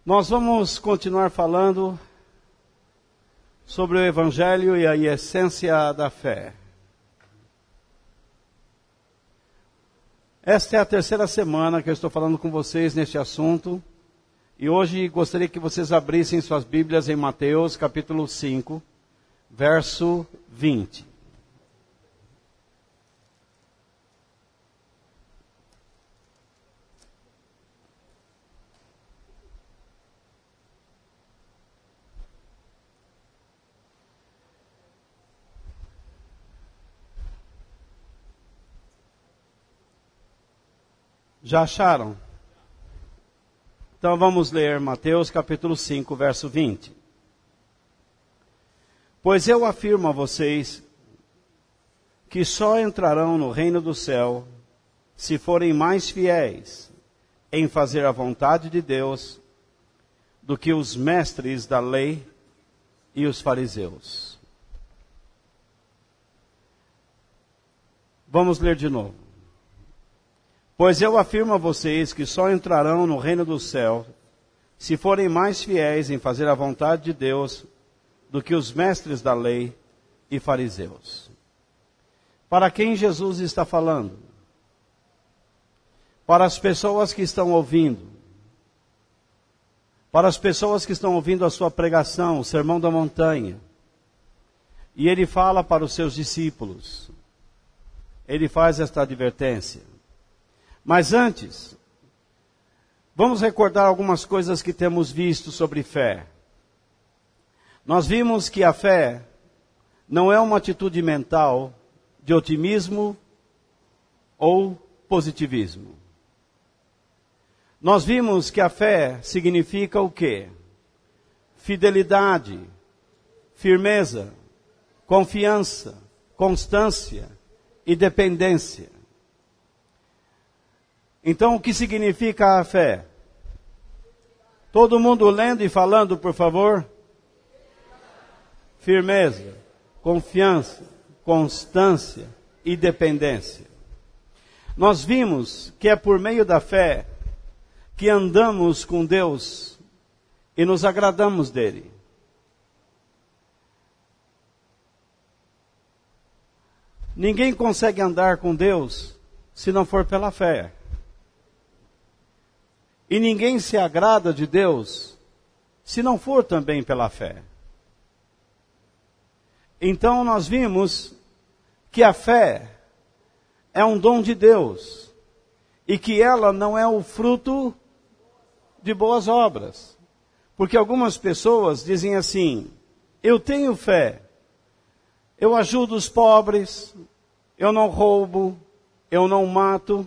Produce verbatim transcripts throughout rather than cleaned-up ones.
Nós vamos continuar falando sobre o Evangelho e a essência da fé. Esta é a terceira semana que eu estou falando com vocês neste assunto. E hoje gostaria que vocês abrissem suas Bíblias em Mateus capítulo cinco, verso vinte. Já acharam? Então vamos ler Mateus capítulo cinco, verso vinte. Pois eu afirmo a vocês que só entrarão no reino do céu se forem mais fiéis em fazer a vontade de Deus do que os mestres da lei e os fariseus. Vamos ler de novo. Pois eu afirmo a vocês que só entrarão no reino do céu se forem mais fiéis em fazer a vontade de Deus do que os mestres da lei e fariseus. Para quem Jesus está falando? Para as pessoas que estão ouvindo. Para as pessoas que estão ouvindo a sua pregação, o Sermão da Montanha. E ele fala para os seus discípulos. Ele faz esta advertência. Mas antes, vamos recordar algumas coisas que temos visto sobre fé. Nós vimos que a fé não é uma atitude mental de otimismo ou positivismo. Nós vimos que a fé significa o quê? Fidelidade, firmeza, confiança, constância e dependência. Então, o que significa a fé? Todo mundo lendo e falando, por favor? Firmeza, confiança, constância e dependência. Nós vimos que é por meio da fé que andamos com Deus e nos agradamos dele. Ninguém consegue andar com Deus se não for pela fé. E ninguém se agrada de Deus se não for também pela fé. Então nós vimos que a fé é um dom de Deus e que ela não é o fruto de boas obras. Porque algumas pessoas dizem assim: eu tenho fé, eu ajudo os pobres, eu não roubo, eu não mato.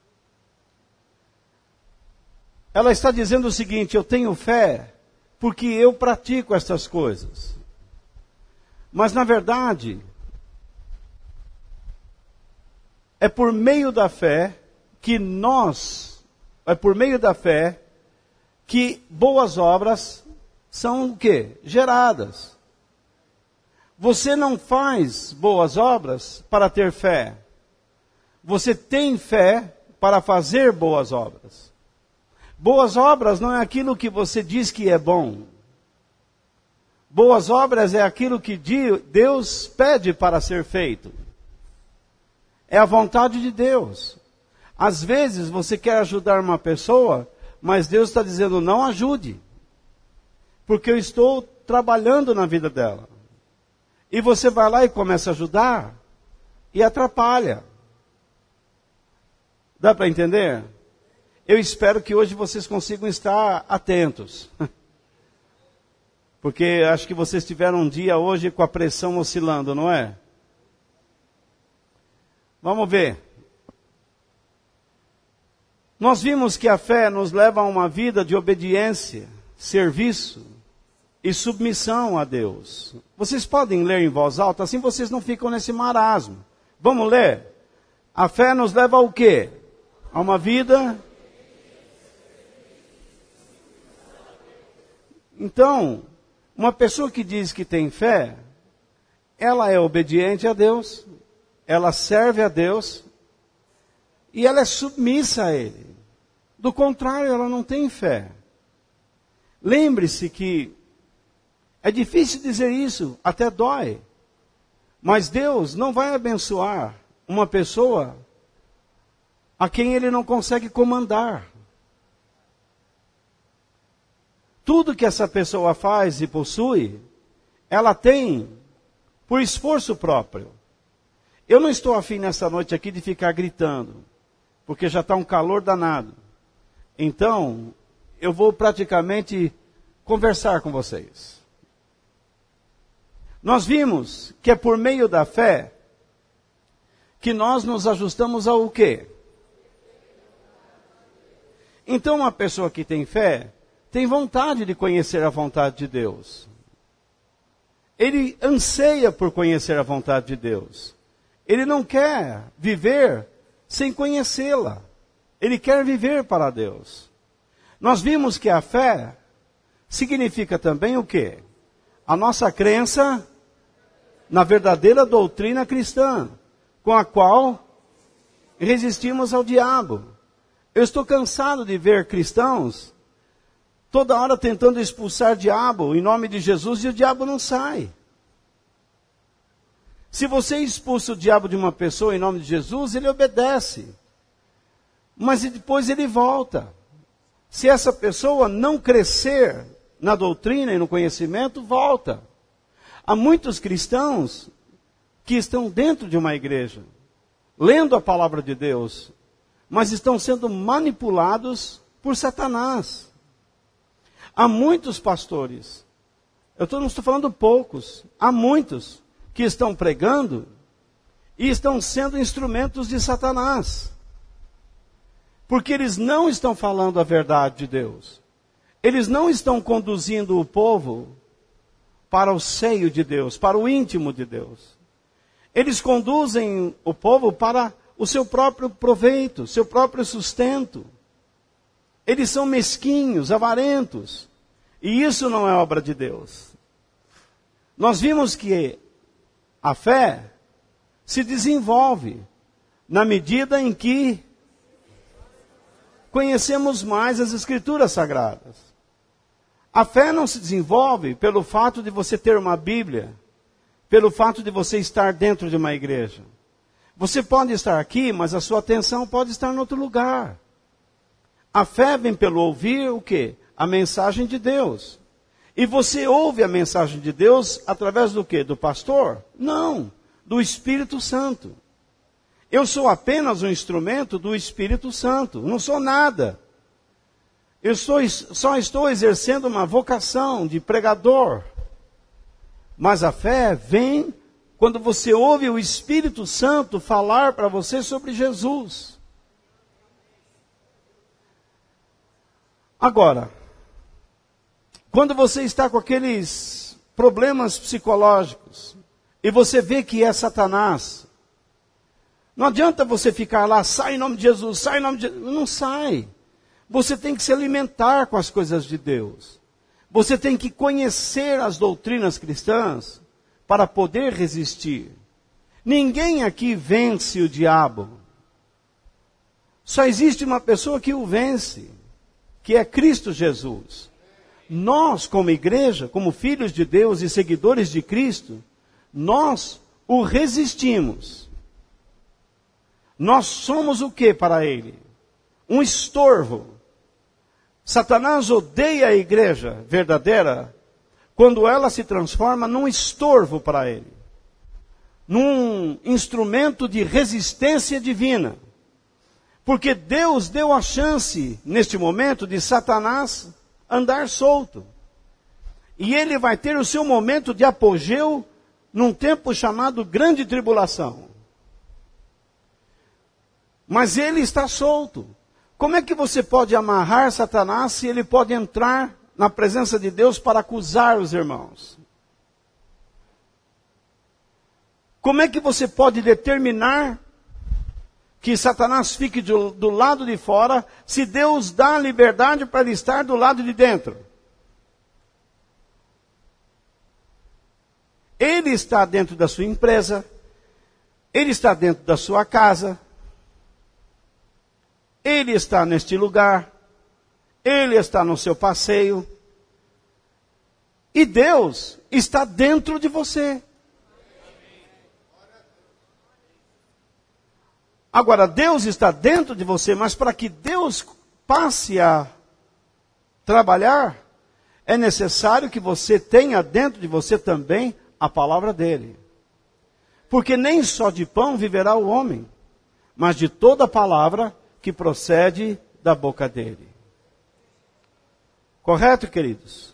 Ela está dizendo o seguinte: eu tenho fé porque eu pratico estas coisas. Mas na verdade, é por meio da fé que nós, é por meio da fé que boas obras são o quê? Geradas. Você não faz boas obras para ter fé. Você tem fé para fazer boas obras. Boas obras não é aquilo que você diz que é bom. Boas obras é aquilo que Deus pede para ser feito. É a vontade de Deus. Às vezes você quer ajudar uma pessoa, mas Deus está dizendo: não ajude. Porque eu estou trabalhando na vida dela. E você vai lá e começa a ajudar e atrapalha. Dá para entender? Eu espero que hoje vocês consigam estar atentos. Porque acho que vocês tiveram um dia hoje com a pressão oscilando, não é? Vamos ver. Nós vimos que a fé nos leva a uma vida de obediência, serviço e submissão a Deus. Vocês podem ler em voz alta, assim vocês não ficam nesse marasmo. Vamos ler? A fé nos leva ao quê? A uma vida... Então, uma pessoa que diz que tem fé, ela é obediente a Deus, ela serve a Deus e ela é submissa a Ele. Do contrário, ela não tem fé. lembre-se que é difícil dizer isso, até dói. Mas Deus não vai abençoar uma pessoa a quem Ele não consegue comandar. Tudo que essa pessoa faz e possui, ela tem por esforço próprio. Eu não estou afim nessa noite aqui de ficar gritando, porque já está um calor danado. Então, eu vou praticamente conversar com vocês. Nós vimos que é por meio da fé que nós nos ajustamos ao quê? Então, uma pessoa que tem fé tem vontade de conhecer a vontade de Deus. Ele anseia por conhecer a vontade de Deus. Ele não quer viver sem conhecê-la. Ele quer viver para Deus. Nós vimos que a fé significa também o quê? A nossa crença na verdadeira doutrina cristã, com a qual resistimos ao diabo. Eu estou cansado de ver cristãos toda hora tentando expulsar o diabo em nome de Jesus e o diabo não sai. Se você expulsa o diabo de uma pessoa em nome de Jesus, ele obedece. Mas depois ele volta. Se essa pessoa não crescer na doutrina e no conhecimento, volta. Há muitos cristãos que estão dentro de uma igreja, lendo a palavra de Deus, mas estão sendo manipulados por Satanás. Há muitos pastores, eu tô, não estou falando poucos, há muitos que estão pregando e estão sendo instrumentos de Satanás. Porque eles não estão falando a verdade de Deus. Eles não estão conduzindo o povo para o seio de Deus, para o íntimo de Deus. Eles conduzem o povo para o seu próprio proveito, seu próprio sustento. Eles são mesquinhos, avarentos. E isso não é obra de Deus. Nós vimos que a fé se desenvolve na medida em que conhecemos mais as Escrituras Sagradas. A fé não se desenvolve pelo fato de você ter uma Bíblia, pelo fato de você estar dentro de uma igreja. Você pode estar aqui, mas a sua atenção pode estar em outro lugar. A fé vem pelo ouvir o quê? A mensagem de Deus. E você ouve a mensagem de Deus através do quê? Do pastor? Não, do Espírito Santo. Eu sou apenas um instrumento do Espírito Santo, não sou nada. Eu sou, só estou exercendo uma vocação de pregador. Mas a fé vem quando você ouve o Espírito Santo falar para você sobre Jesus. Agora, quando você está com aqueles problemas psicológicos e você vê que é Satanás, não adianta você ficar lá, sai em nome de Jesus, sai em nome de Jesus. Não sai. Você tem que se alimentar com as coisas de Deus. Você tem que conhecer as doutrinas cristãs para poder resistir. Ninguém aqui vence o diabo. Só existe uma pessoa que o vence, que é Cristo Jesus. Nós, como igreja, como filhos de Deus e seguidores de Cristo, nós o resistimos. Nós somos o que para ele? Um estorvo. Satanás odeia a igreja verdadeira quando ela se transforma num estorvo para ele. Num instrumento de resistência divina. Porque Deus deu a chance, neste momento, de Satanás andar solto. E ele vai ter o seu momento de apogeu num tempo chamado Grande Tribulação. Mas ele está solto. Como é que você pode amarrar Satanás se ele pode entrar na presença de Deus para acusar os irmãos? Como é que você pode determinar que Satanás fique do, do lado de fora se Deus dá liberdade para ele estar do lado de dentro? Ele está dentro da sua empresa, ele está dentro da sua casa, ele está neste lugar, ele está no seu passeio, E Deus está dentro de você. Agora, Deus está dentro de você, mas para que Deus passe a trabalhar, é necessário que você tenha dentro de você também a palavra dele. Porque nem só de pão viverá o homem, mas de toda a palavra que procede da boca dele. Correto, queridos?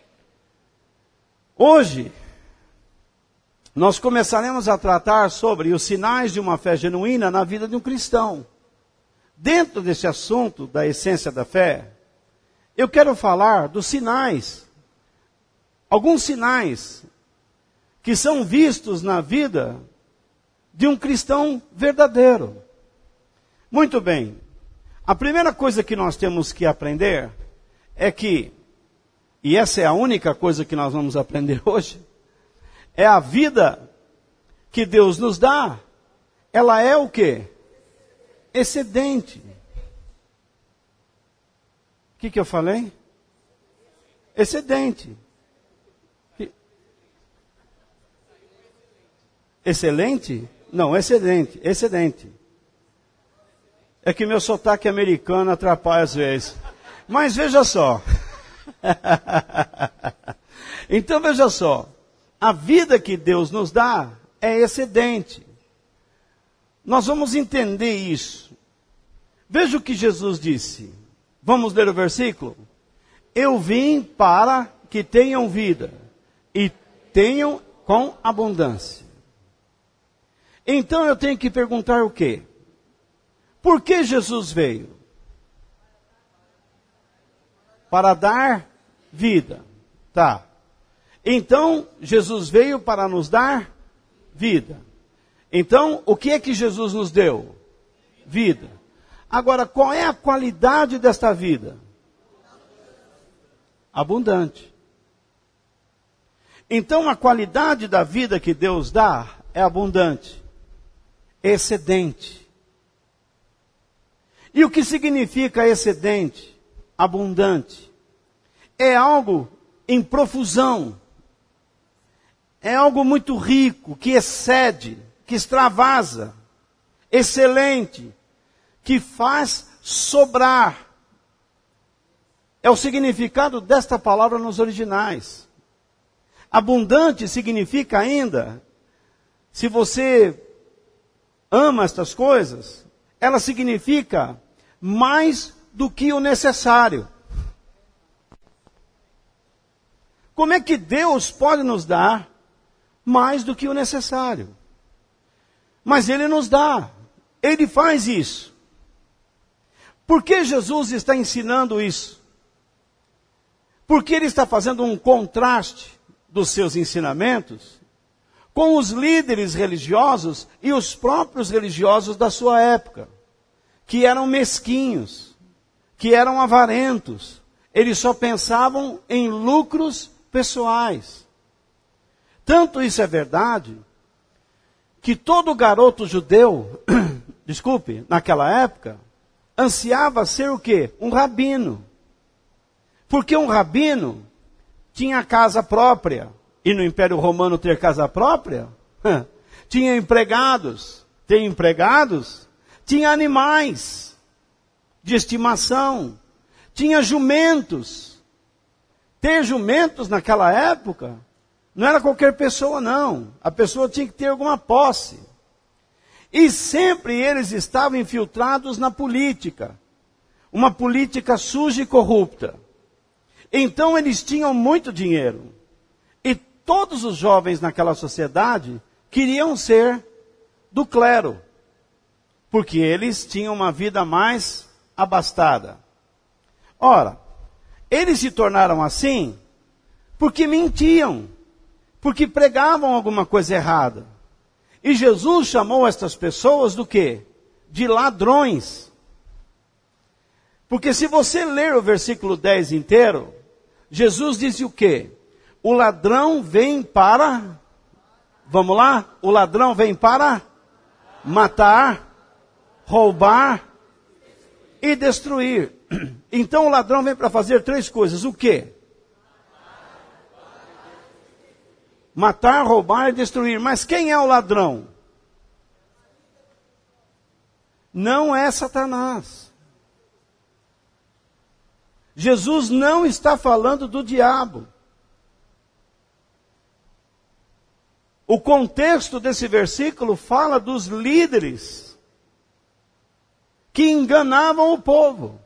Hoje, nós começaremos a tratar sobre os sinais de uma fé genuína na vida de um cristão. Dentro desse assunto da essência da fé, eu quero falar dos sinais, alguns sinais que são vistos na vida de um cristão verdadeiro. Muito bem, a primeira coisa que nós temos que aprender é que, e essa é a única coisa que nós vamos aprender hoje, é a vida que Deus nos dá, ela é o quê? Excedente. O que, que eu falei? Excedente. Excelente? Não, excedente, excedente. É que meu sotaque americano atrapalha às vezes. Mas veja só. Então veja só. A vida que Deus nos dá é excedente. Nós vamos entender isso. Veja o que Jesus disse. Vamos ler o versículo? Eu vim para que tenham vida e tenham com abundância. Então eu tenho que perguntar o quê? Por que Jesus veio? Para dar vida. Tá. Então, Jesus veio para nos dar vida. Então, o que é que Jesus nos deu? Vida. Agora, qual é a qualidade desta vida? Abundante. Então, a qualidade da vida que Deus dá é abundante, excedente. E o que significa excedente, abundante? É algo em profusão. É algo muito rico, que excede, que extravasa, excelente, que faz sobrar. É o significado desta palavra nos originais. Abundante significa ainda, se você ama estas coisas, ela significa mais do que o necessário. Como é que Deus pode nos dar mais do que o necessário? Mas Ele nos dá. Ele faz isso. Por que Jesus está ensinando isso? Porque Ele está fazendo um contraste dos seus ensinamentos com os líderes religiosos e os próprios religiosos da sua época, que eram mesquinhos, que eram avarentos. Eles só pensavam em lucros pessoais. Tanto isso é verdade, que todo garoto judeu, desculpe, naquela época, ansiava ser o quê? Um rabino. Porque um rabino tinha casa própria. E no Império Romano ter casa própria? Tinha empregados. Tem empregados? Tinha animais de estimação. Tinha jumentos. Ter jumentos naquela época não era qualquer pessoa, não. A pessoa tinha que ter alguma posse. E sempre eles estavam infiltrados na política. Uma política suja e corrupta. Então eles tinham muito dinheiro. E todos os jovens naquela sociedade queriam ser do clero. Porque eles tinham uma vida mais abastada. Ora, eles se tornaram assim porque mentiam. Porque pregavam alguma coisa errada. E Jesus chamou estas pessoas do quê? De ladrões. Porque se você ler o versículo dez inteiro, Jesus disse o quê? O ladrão vem para... Vamos lá? O ladrão vem para matar, roubar e destruir. Então o ladrão vem para fazer três coisas. O quê? matar, roubar e destruir. Mas quem é o ladrão? Não é Satanás. Jesus não está falando do diabo. O contexto desse versículo fala dos líderes que enganavam o povo.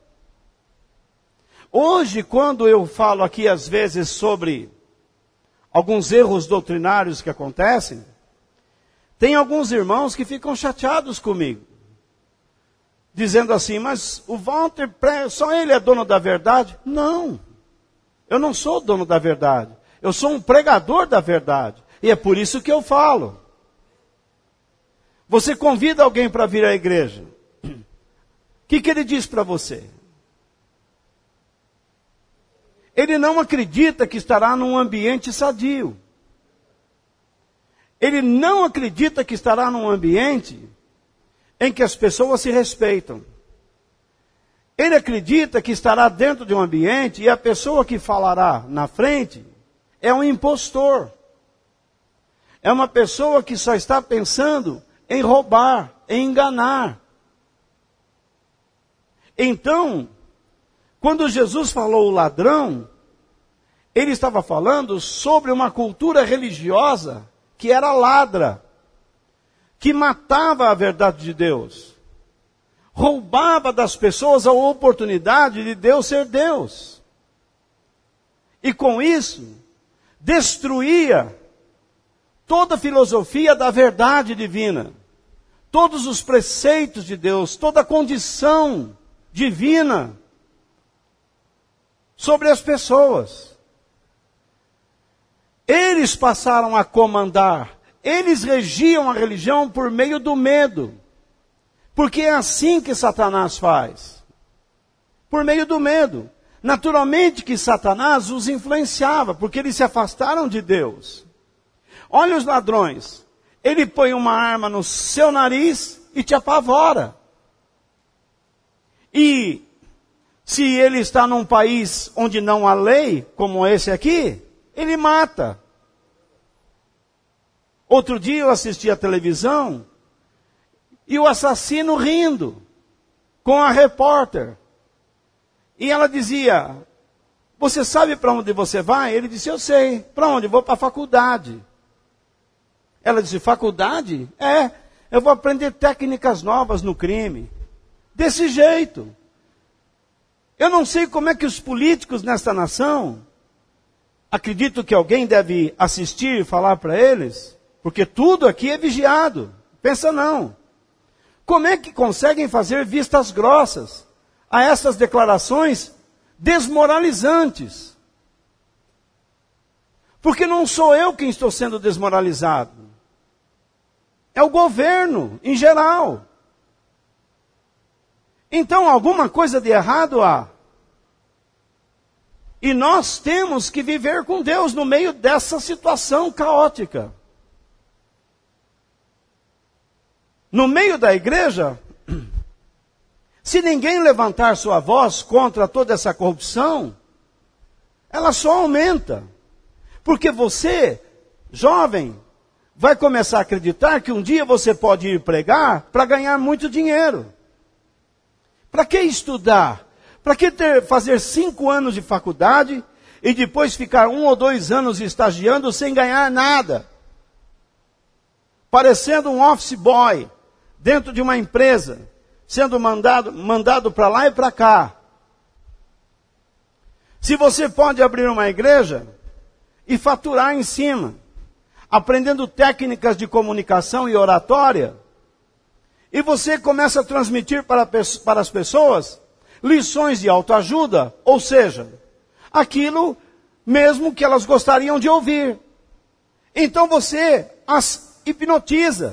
Hoje, quando eu falo aqui às vezes sobre alguns erros doutrinários que acontecem, tem alguns irmãos que ficam chateados comigo, dizendo assim, mas o Walter, só ele é dono da verdade? Não, eu não sou dono da verdade, eu sou um pregador da verdade, e é por isso que eu falo. Você convida alguém para vir à igreja, o que, que ele diz para você? Ele não acredita que estará num ambiente sadio. Ele não acredita que estará num ambiente em que as pessoas se respeitam. Ele acredita que estará dentro de um ambiente e a pessoa que falará na frente é um impostor. É uma pessoa que só está pensando em roubar, em enganar. Então, quando Jesus falou o ladrão, ele estava falando sobre uma cultura religiosa que era ladra, que matava a verdade de Deus, roubava das pessoas a oportunidade de Deus ser Deus. E com isso, destruía toda a filosofia da verdade divina, todos os preceitos de Deus, toda a condição divina sobre as pessoas. Eles passaram a comandar, eles regiam a religião por meio do medo. Porque é assim que Satanás faz. Por meio do medo. Naturalmente que Satanás os influenciava, porque eles se afastaram de Deus. Olha os ladrões. Ele põe uma arma no seu nariz e te apavora. E se ele está num país onde não há lei, como esse aqui, ele mata. Outro dia eu assisti à televisão e o assassino rindo com a repórter. E ela dizia, você sabe para onde você vai? Ele disse, eu sei. Para onde? Vou para a faculdade. Ela disse, faculdade? É, eu vou aprender técnicas novas no crime. Desse jeito. Eu não sei como é que os políticos nesta nação, acredito que alguém deve assistir e falar para eles, porque tudo aqui é vigiado. Pensa não. Como é que conseguem fazer vistas grossas a essas declarações desmoralizantes? Porque não sou eu quem estou sendo desmoralizado. É o governo, em geral. Então, alguma coisa de errado há. E nós temos que viver com Deus no meio dessa situação caótica. No meio da igreja, se ninguém levantar sua voz contra toda essa corrupção, ela só aumenta. Porque você, jovem, vai começar a acreditar que um dia você pode ir pregar para ganhar muito dinheiro. Para que estudar? Para que ter, fazer cinco anos de faculdade e depois ficar um ou dois anos estagiando sem ganhar nada? Parecendo um office boy dentro de uma empresa, sendo mandado, mandado para lá e para cá. Se você pode abrir uma igreja e faturar em cima, aprendendo técnicas de comunicação e oratória, e você começa a transmitir para, para as pessoas lições de autoajuda, ou seja, aquilo mesmo que elas gostariam de ouvir. Então você as hipnotiza.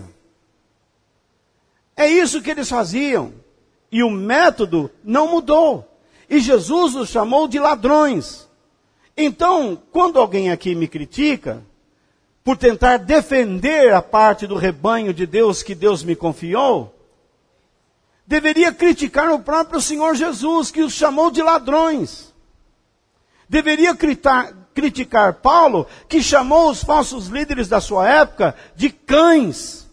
É isso que eles faziam. E o método não mudou. E Jesus os chamou de ladrões. Então, quando alguém aqui me critica, por tentar defender a parte do rebanho de Deus que Deus me confiou, deveria criticar o próprio Senhor Jesus, que os chamou de ladrões. Deveria criticar Paulo, que chamou os falsos líderes da sua época de cães.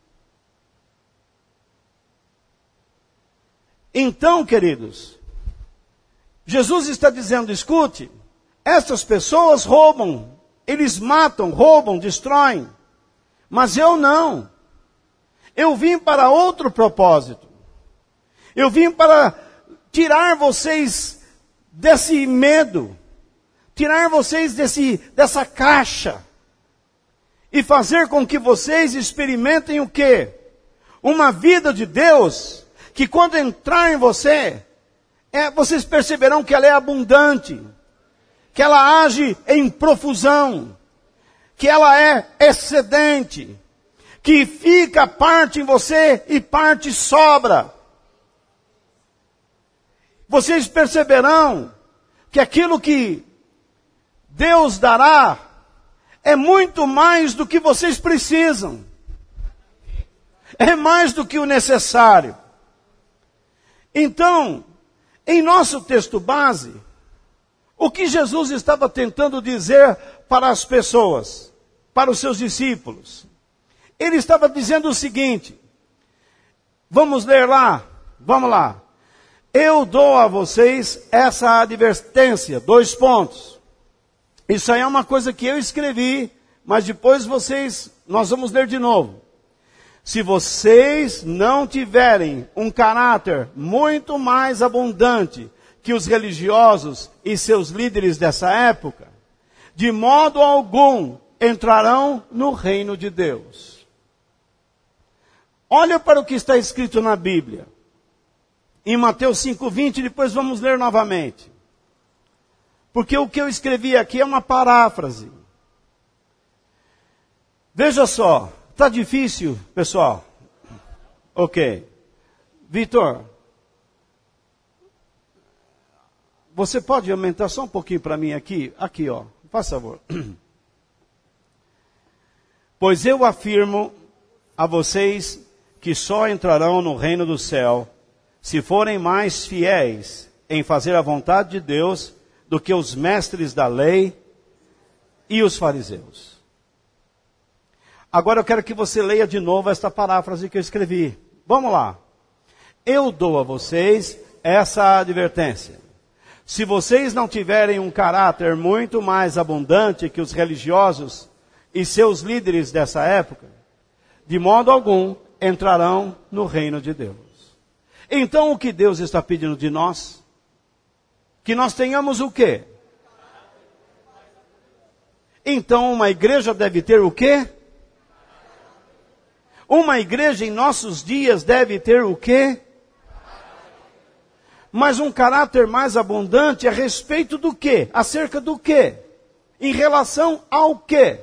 Então, queridos, Jesus está dizendo, escute, essas pessoas roubam, eles matam, roubam, destroem, mas eu não. Eu vim para outro propósito. Eu vim para tirar vocês desse medo, tirar vocês desse, dessa caixa e fazer com que vocês experimentem o quê? Uma vida de Deus que quando entrar em você, é, vocês perceberão que ela é abundante, que ela age em profusão, que ela é excedente, que fica parte em você e parte sobra. Vocês perceberão que aquilo que Deus dará é muito mais do que vocês precisam. É mais do que o necessário. Então, em nosso texto base, o que Jesus estava tentando dizer para as pessoas, para os seus discípulos? Ele estava dizendo o seguinte, vamos ler lá, vamos lá. Eu dou a vocês essa advertência, dois pontos. Isso aí é uma coisa que eu escrevi, mas depois vocês, nós vamos ler de novo. Se vocês não tiverem um caráter muito mais abundante que os religiosos e seus líderes dessa época, de modo algum entrarão no reino de Deus. Olha para o que está escrito na Bíblia. Em Mateus cinco, vinte, depois vamos ler novamente. Porque o que eu escrevi aqui é uma paráfrase. Veja só, está difícil, pessoal? Ok. Vitor, você pode aumentar só um pouquinho para mim aqui? Aqui, ó, faz favor. Pois eu afirmo a vocês que só entrarão no reino do céu se forem mais fiéis em fazer a vontade de Deus do que os mestres da lei e os fariseus. Agora eu quero que você leia de novo esta paráfrase que eu escrevi. Vamos lá. Eu dou a vocês essa advertência. Se vocês não tiverem um caráter muito mais abundante que os religiosos e seus líderes dessa época, de modo algum entrarão no reino de Deus. Então o que Deus está pedindo de nós? Que nós tenhamos o quê? Então uma igreja deve ter o quê? Uma igreja em nossos dias deve ter o quê? Mas um caráter mais abundante a respeito do quê? Acerca do quê? Em relação ao quê?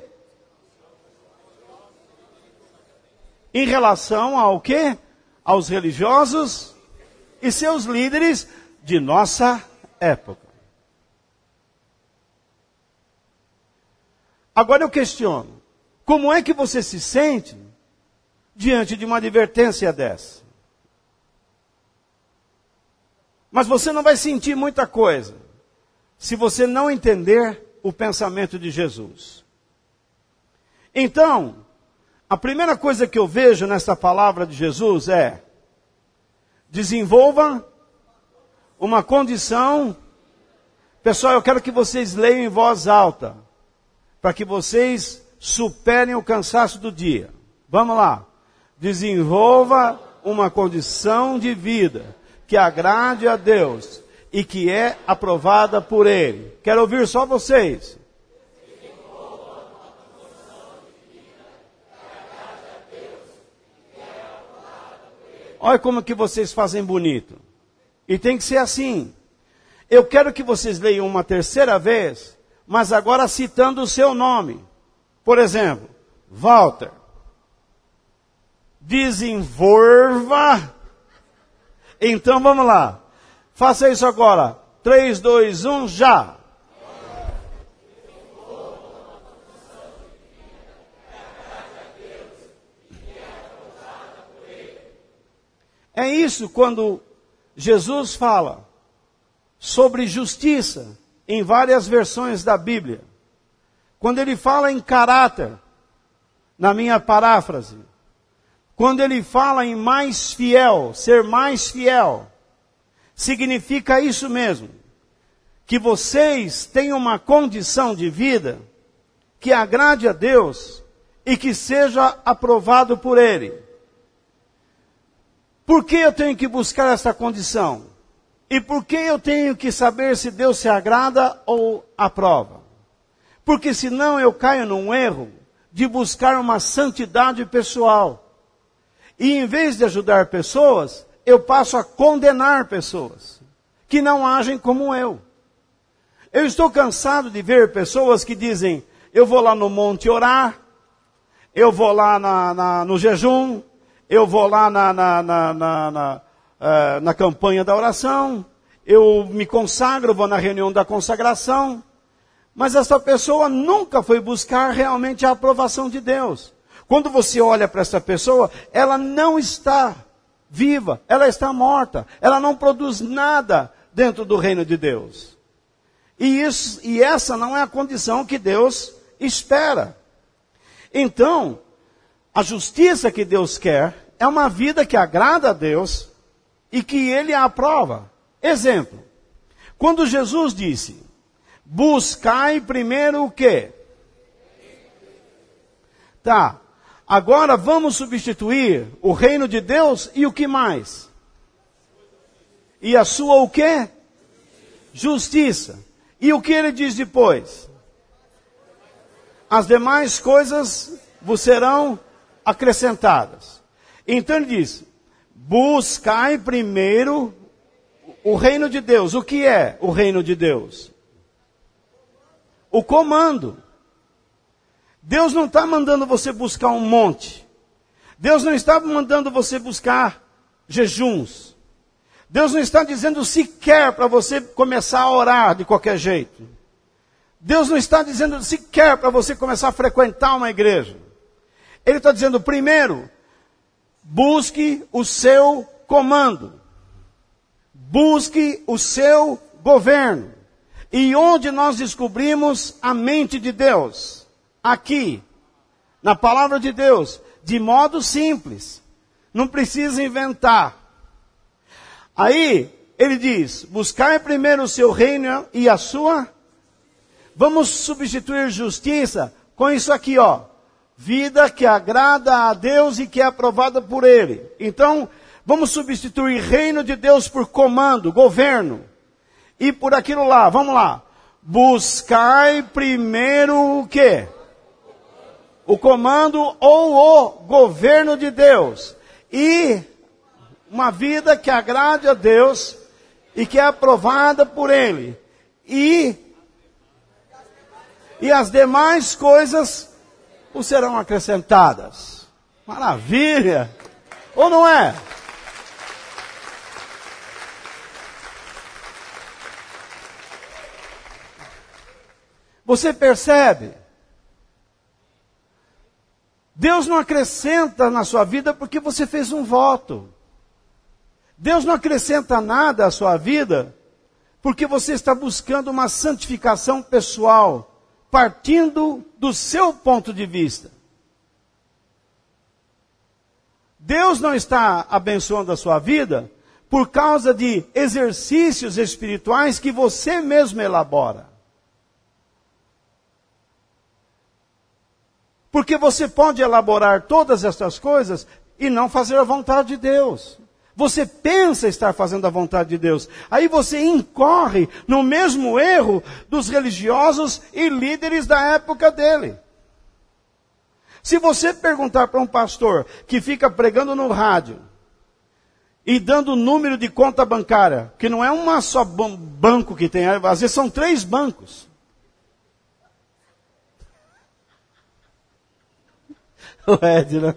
Em relação ao quê? Aos religiosos e seus líderes de nossa época. Agora eu questiono, como é que você se sente diante de uma advertência dessa? Mas você não vai sentir muita coisa se você não entender o pensamento de Jesus. Então, a primeira coisa que eu vejo nessa palavra de Jesus é: desenvolva uma condição. Pessoal, eu quero que vocês leiam em voz alta, para que vocês superem o cansaço do dia. Vamos lá. Desenvolva uma condição de vida que agrade a Deus e que é aprovada por Ele. Quero ouvir só vocês. Olha como que vocês fazem bonito. E tem que ser assim. Eu quero que vocês leiam uma terceira vez, mas agora citando o seu nome. Por exemplo, Walter. Desenvolva. Então vamos lá. Faça isso agora. três, dois, um, já. É isso quando Jesus fala sobre justiça em várias versões da Bíblia. Quando ele fala em caráter, na minha paráfrase, quando ele fala em mais fiel, ser mais fiel, significa isso mesmo, que vocês tenham uma condição de vida que agrade a Deus e que seja aprovado por Ele. Por que eu tenho que buscar essa condição? E por que eu tenho que saber se Deus se agrada ou aprova? Porque senão eu caio num erro de buscar uma santidade pessoal. E em vez de ajudar pessoas, eu passo a condenar pessoas que não agem como eu. Eu estou cansado de ver pessoas que dizem, eu vou lá no monte orar, eu vou lá na, na, no jejum, eu vou lá na, na, na, na, na, uh, na campanha da oração, eu me consagro, vou na reunião da consagração. Mas essa pessoa nunca foi buscar realmente a aprovação de Deus. Quando você olha para essa pessoa, ela não está viva, ela está morta, ela não produz nada dentro do reino de Deus. E, isso, e essa não é a condição que Deus espera. Então, a justiça que Deus quer é uma vida que agrada a Deus e que Ele a aprova. Exemplo, quando Jesus disse, buscai primeiro o quê? Tá, agora vamos substituir o reino de Deus e o que mais? E a sua o quê? Justiça. E o que ele diz depois? As demais coisas vos serão acrescentadas. Então ele diz, buscai primeiro o reino de Deus. O que é o reino de Deus? O comando. Deus não está mandando você buscar um monte. Deus não está mandando você buscar jejuns. Deus não está dizendo sequer para você começar a orar de qualquer jeito. Deus não está dizendo sequer para você começar a frequentar uma igreja. Ele está dizendo, primeiro, busque o seu comando. Busque o seu governo. E onde nós descobrimos a mente de Deus? Aqui, na palavra de Deus, de modo simples. Não precisa inventar. Aí, ele diz, buscai primeiro o seu reino e a sua. Vamos substituir justiça com isso aqui, ó. Vida que agrada a Deus e que é aprovada por Ele. Então, vamos substituir reino de Deus por comando, governo. E por aquilo lá, vamos lá. Buscai primeiro o quê? O comando ou o governo de Deus. E uma vida que agrade a Deus e que é aprovada por Ele. E, e as demais coisas o serão acrescentadas. Maravilha! Ou não é? Você percebe? Deus não acrescenta na sua vida porque você fez um voto. Deus não acrescenta nada à sua vida porque você está buscando uma santificação pessoal, partindo do seu ponto de vista. Deus não está abençoando a sua vida por causa de exercícios espirituais que você mesmo elabora. Porque você pode elaborar todas essas coisas e não fazer a vontade de Deus. Você pensa estar fazendo a vontade de Deus. Aí você incorre no mesmo erro dos religiosos e líderes da época dele. Se você perguntar para um pastor que fica pregando no rádio e dando o número de conta bancária, que não é uma só banco que tem, às vezes são três bancos. O Edna.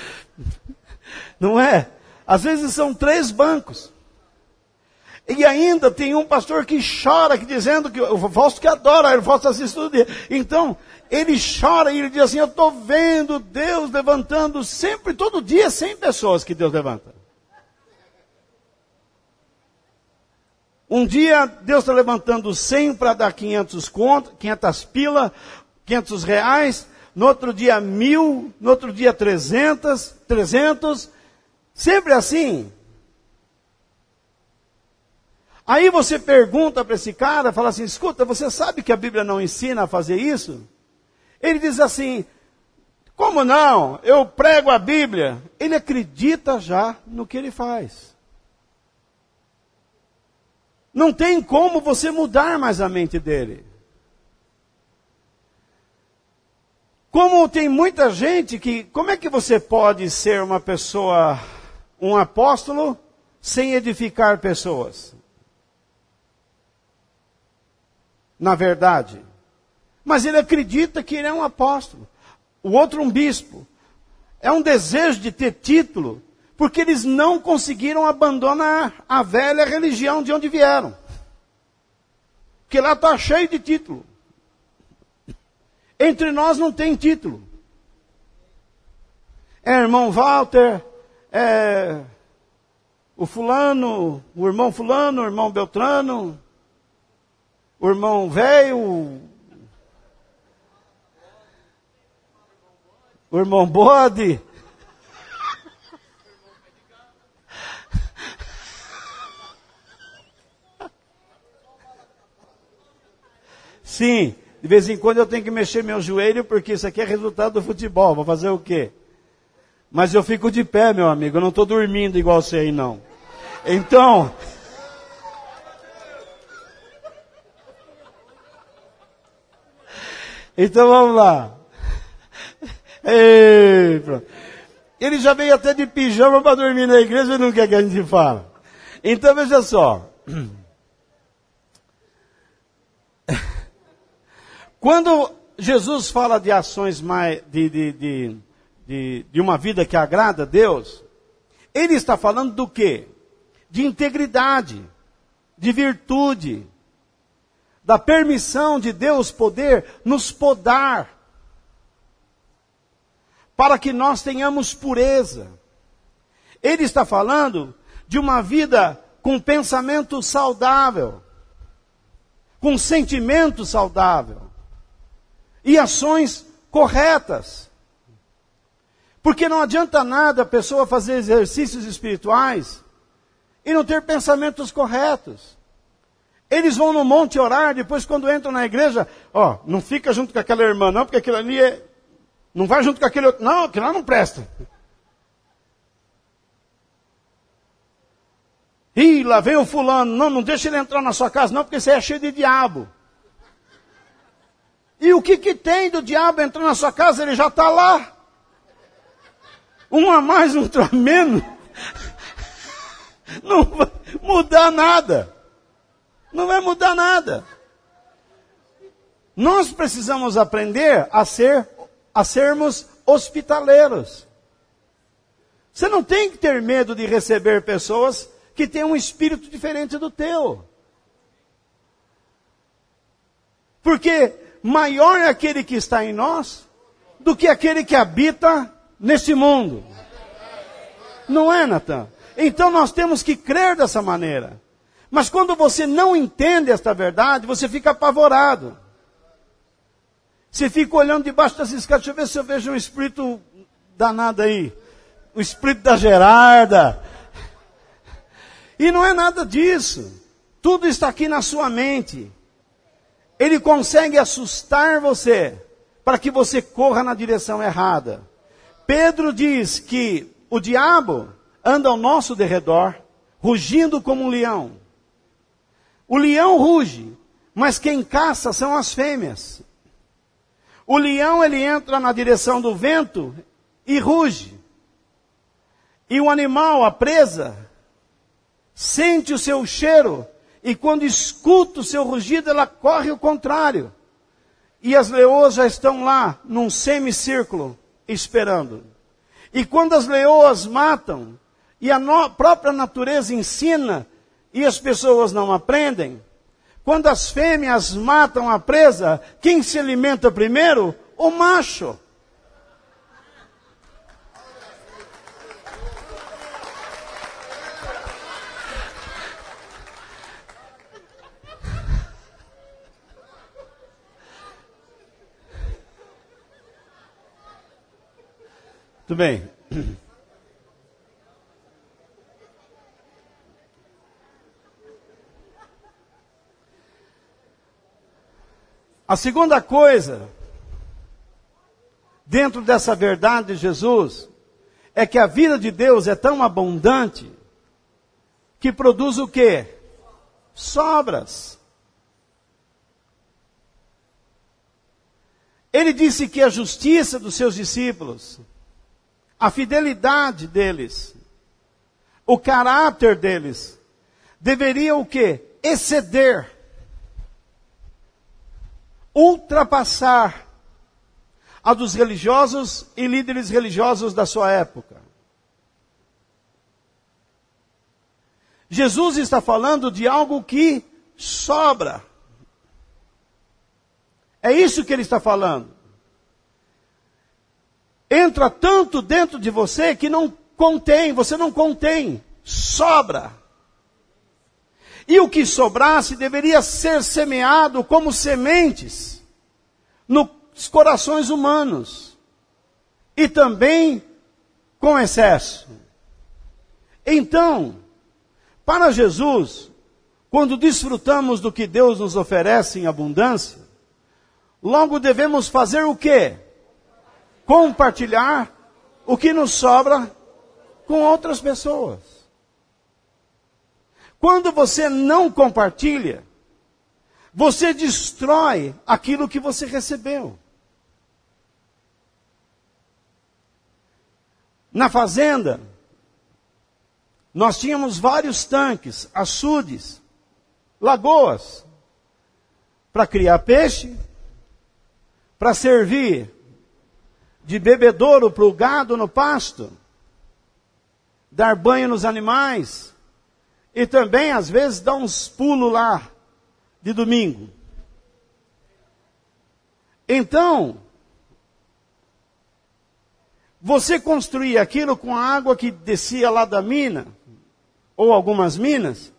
Não é? Às vezes são três bancos. E ainda tem um pastor que chora, que dizendo que o Fausto que adora, o Fausto assiste todo dia. Então, ele chora e ele diz assim, eu estou vendo Deus levantando sempre, todo dia, cem pessoas que Deus levanta. Um dia Deus está levantando cem para dar quinhentos conto, quinhentas pila, quinhentos reais. No outro dia mil, no outro dia trezentos, trezentos. Sempre assim. Aí você pergunta para esse cara, fala assim, escuta, você sabe que a Bíblia não ensina a fazer isso? Ele diz assim, como não? Eu prego a Bíblia. Ele acredita já no que ele faz. Não tem como você mudar mais a mente dele. Como tem muita gente que, como é que você pode ser uma pessoa, um apóstolo, sem edificar pessoas? Na verdade. Mas ele acredita que ele é um apóstolo. O outro um bispo. É um desejo de ter título, porque eles não conseguiram abandonar a velha religião de onde vieram. Porque lá está cheio de título. Entre nós não tem título. É irmão Walter, é o fulano, o irmão fulano, o irmão Beltrano, o irmão velho, o irmão Bode. Sim, de vez em quando eu tenho que mexer meu joelho, porque isso aqui é resultado do futebol, vou fazer o quê? Mas eu fico de pé, meu amigo, eu não estou dormindo igual você aí, não. Então... Então vamos lá. Ei, pronto. Ele já veio até de pijama para dormir na igreja e não quer que a gente fale. Então veja só. Quando Jesus fala de ações mais, de, de, de, de, de uma vida que agrada a Deus, ele está falando do quê? De integridade, de virtude, da permissão de Deus poder nos podar, para que nós tenhamos pureza. Ele está falando de uma vida com pensamento saudável, com sentimento saudável, e ações corretas. Porque não adianta nada a pessoa fazer exercícios espirituais e não ter pensamentos corretos. Eles vão no monte orar, depois quando entram na igreja, ó, não fica junto com aquela irmã não, porque aquilo ali é... Não vai junto com aquele outro. Não, aquilo lá não presta. Ih, lá vem o fulano. Não, não deixa ele entrar na sua casa não, porque você é cheio de diabo. E o que que tem do diabo entrar na sua casa? Ele já está lá. Um a mais, um a menos. Não vai mudar nada. Não vai mudar nada. Nós precisamos aprender a ser, a sermos hospitaleiros. Você não tem que ter medo de receber pessoas que têm um espírito diferente do teu. Porque maior é aquele que está em nós do que aquele que habita neste mundo. Não é, Natan? Então nós temos que crer dessa maneira. Mas quando você não entende esta verdade, você fica apavorado. Você fica olhando debaixo das escadas, deixa eu ver se eu vejo um espírito danado aí. O espírito da Gerarda. E não é nada disso. Tudo está aqui na sua mente. Ele consegue assustar você, para que você corra na direção errada. Pedro diz que o diabo anda ao nosso derredor, rugindo como um leão. O leão ruge, mas quem caça são as fêmeas. O leão, ele entra na direção do vento e ruge. E o animal, a presa, sente o seu cheiro e quando escuta o seu rugido, ela corre o contrário. E as leoas já estão lá, num semicírculo, esperando. E quando as leoas matam, e a no- própria natureza ensina, e as pessoas não aprendem, quando as fêmeas matam a presa, quem se alimenta primeiro? O macho. Tudo bem. A segunda coisa, dentro dessa verdade de Jesus, é que a vida de Deus é tão abundante que produz o quê? Sobras. Ele disse que a justiça dos seus discípulos, a fidelidade deles, o caráter deles, deveria o quê? Exceder, ultrapassar a dos religiosos e líderes religiosos da sua época. Jesus está falando de algo que sobra. É isso que ele está falando. Entra tanto dentro de você que não contém, você não contém, sobra. E o que sobrasse deveria ser semeado como sementes nos corações humanos. E também com excesso. Então, para Jesus, quando desfrutamos do que Deus nos oferece em abundância, logo devemos fazer o quê? Compartilhar o que nos sobra com outras pessoas. Quando você não compartilha, você destrói aquilo que você recebeu. Na fazenda, nós tínhamos vários tanques, açudes, lagoas, para criar peixe, para servir de bebedouro para o gado no pasto, dar banho nos animais, e também, às vezes, dar uns pulos lá, de domingo. Então, você construía aquilo com a água que descia lá da mina, ou algumas minas,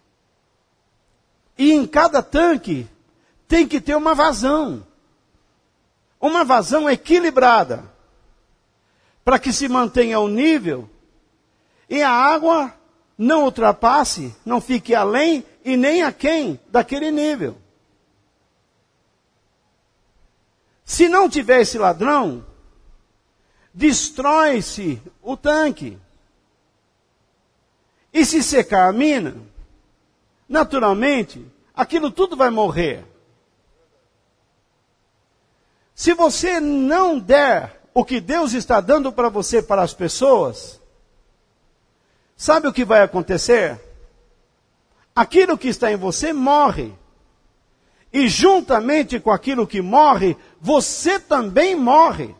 e em cada tanque tem que ter uma vazão. Uma vazão equilibrada, para que se mantenha o nível, e a água não ultrapasse, não fique além e nem aquém daquele nível. Se não tiver esse ladrão, destrói-se o tanque. E se secar a mina, naturalmente, aquilo tudo vai morrer. Se você não der o que Deus está dando para você para as pessoas, sabe o que vai acontecer? Aquilo que está em você morre. E juntamente com aquilo que morre, você também morre.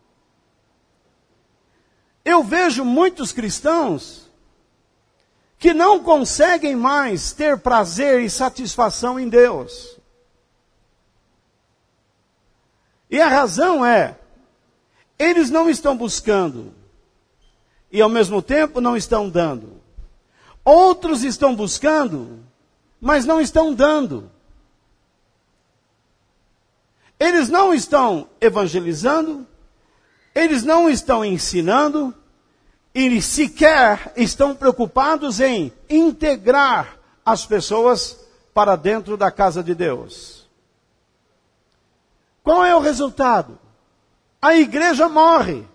Eu vejo muitos cristãos que não conseguem mais ter prazer e satisfação em Deus. E a razão é, eles não estão buscando, e ao mesmo tempo não estão dando. Outros estão buscando, mas não estão dando. Eles não estão evangelizando, eles não estão ensinando, e sequer estão preocupados em integrar as pessoas para dentro da casa de Deus. Qual é o resultado? A igreja morre.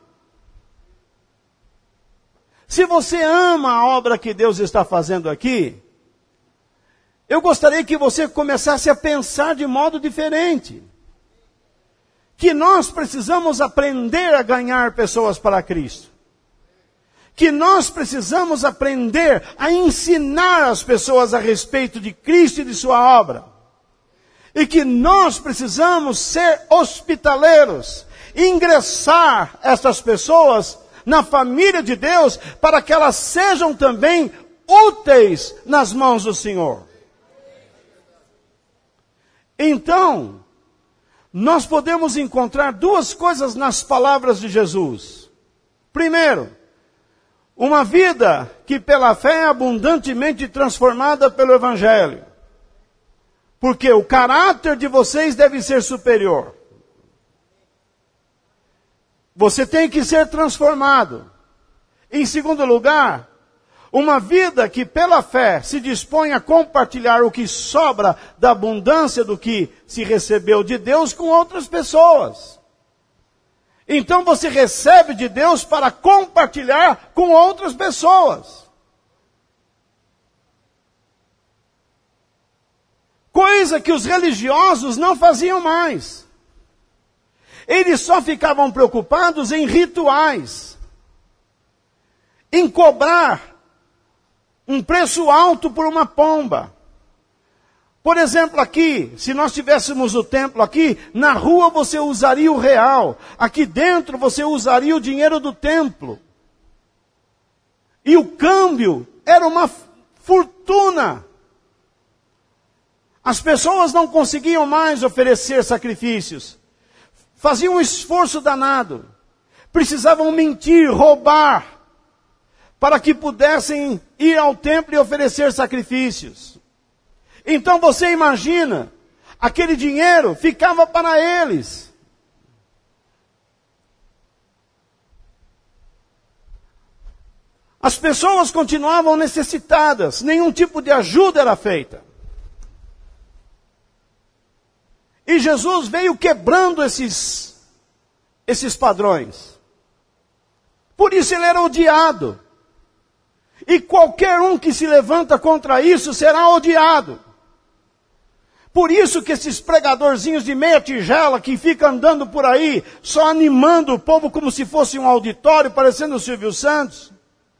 Se você ama a obra que Deus está fazendo aqui, eu gostaria que você começasse a pensar de modo diferente. Que nós precisamos aprender a ganhar pessoas para Cristo. Que nós precisamos aprender a ensinar as pessoas a respeito de Cristo e de sua obra. E que nós precisamos ser hospitaleiros, ingressar essas pessoas na família de Deus, para que elas sejam também úteis nas mãos do Senhor. Então, nós podemos encontrar duas coisas nas palavras de Jesus. Primeiro, uma vida que pela fé é abundantemente transformada pelo Evangelho. Porque o caráter de vocês deve ser superior. Você tem que ser transformado. Em segundo lugar, uma vida que pela fé se dispõe a compartilhar o que sobra da abundância do que se recebeu de Deus com outras pessoas. Então você recebe de Deus para compartilhar com outras pessoas. Coisa que os religiosos não faziam mais. Eles só ficavam preocupados em rituais, em cobrar um preço alto por uma pomba. Por exemplo, aqui, se nós tivéssemos o templo aqui, na rua você usaria o real. Aqui dentro você usaria o dinheiro do templo. E o câmbio era uma fortuna. As pessoas não conseguiam mais oferecer sacrifícios. Faziam um esforço danado. Precisavam mentir, roubar, para que pudessem ir ao templo e oferecer sacrifícios. Então você imagina, aquele dinheiro ficava para eles. As pessoas continuavam necessitadas, nenhum tipo de ajuda era feita. E Jesus veio quebrando esses, esses padrões. Por isso ele era odiado. E qualquer um que se levanta contra isso será odiado. Por isso que esses pregadorzinhos de meia tigela que ficam andando por aí, só animando o povo como se fosse um auditório, parecendo o Silvio Santos.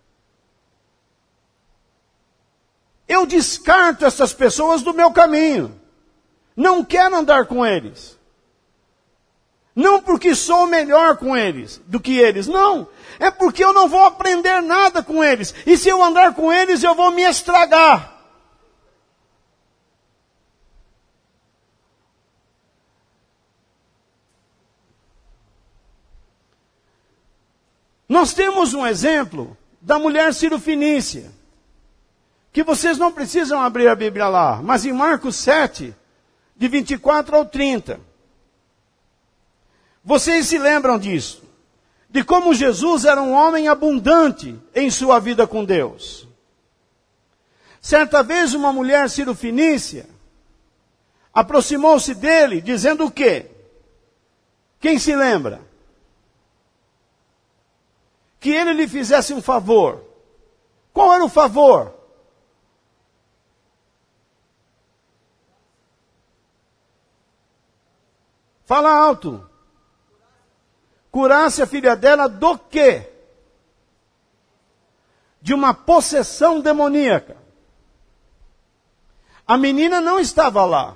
Eu descarto essas pessoas do meu caminho. Não quero andar com eles. Não porque sou melhor com eles, do que eles. Não. É porque eu não vou aprender nada com eles. E se eu andar com eles, eu vou me estragar. Nós temos um exemplo da mulher Sirofenícia, que vocês não precisam abrir a Bíblia lá, mas em Marcos sete, de vinte e quatro ao trinta. Vocês se lembram disso? De como Jesus era um homem abundante em sua vida com Deus. Certa vez uma mulher Sirofenícia aproximou-se dele dizendo o quê? Quem se lembra? Que ele lhe fizesse um favor. Qual era o favor? Fala alto. Curasse a filha dela do quê? De uma possessão demoníaca. A menina não estava lá.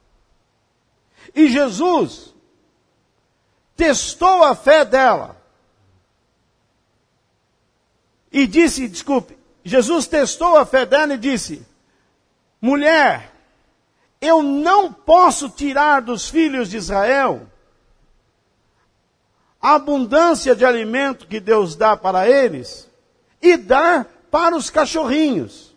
E Jesus testou a fé dela. E disse, desculpe, Jesus testou a fé dela e disse, mulher, eu não posso tirar dos filhos de Israel a abundância de alimento que Deus dá para eles e dar para os cachorrinhos.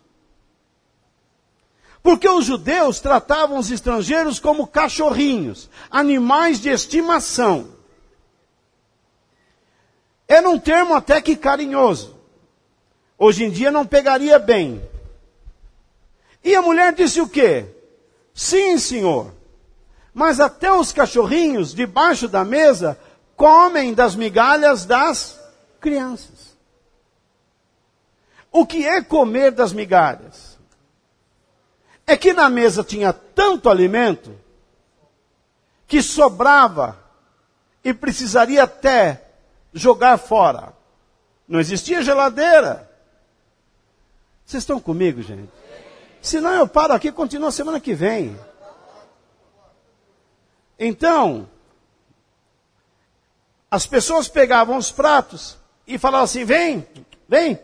Porque os judeus tratavam os estrangeiros como cachorrinhos, animais de estimação. Era um termo até que carinhoso. Hoje em dia não pegaria bem. E a mulher disse o quê? Sim, senhor. Mas até os cachorrinhos debaixo da mesa comem das migalhas das crianças. O que é comer das migalhas? É que na mesa tinha tanto alimento que sobrava e precisaria até jogar fora. Não existia geladeira. Vocês estão comigo, gente? Senão eu paro aqui e continuo semana que vem. Então, as pessoas pegavam os pratos e falavam assim, vem, vem.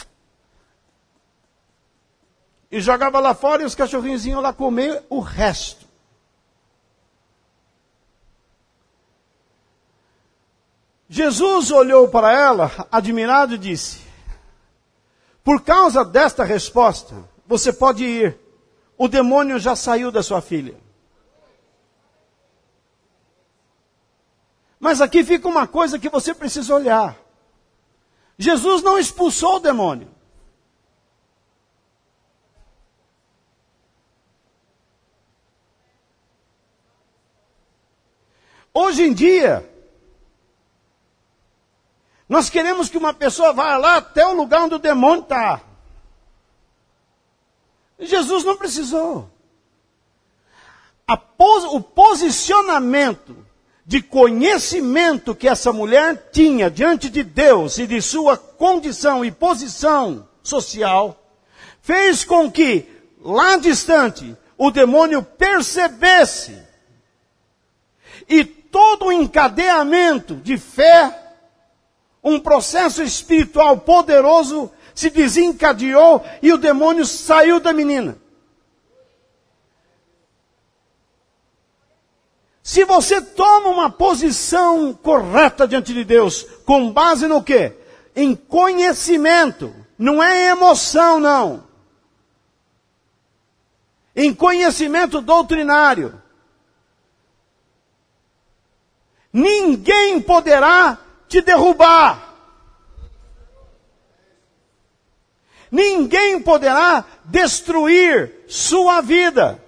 E jogava lá fora e os cachorrinhos iam lá comer o resto. Jesus olhou para ela, admirado, e disse, por causa desta resposta, você pode ir. O demônio já saiu da sua filha. Mas aqui fica uma coisa que você precisa olhar. Jesus não expulsou o demônio. Hoje em dia, nós queremos que uma pessoa vá lá até o lugar onde o demônio está. Jesus não precisou. A pos, o posicionamento de conhecimento que essa mulher tinha diante de Deus e de sua condição e posição social, fez com que, lá distante, o demônio percebesse. E todo o encadeamento de fé, um processo espiritual poderoso, se desencadeou e o demônio saiu da menina. Se você toma uma posição correta diante de Deus, com base no quê? Em conhecimento, não é em emoção, não. Em conhecimento doutrinário. Ninguém poderá te derrubar. Ninguém poderá destruir sua vida.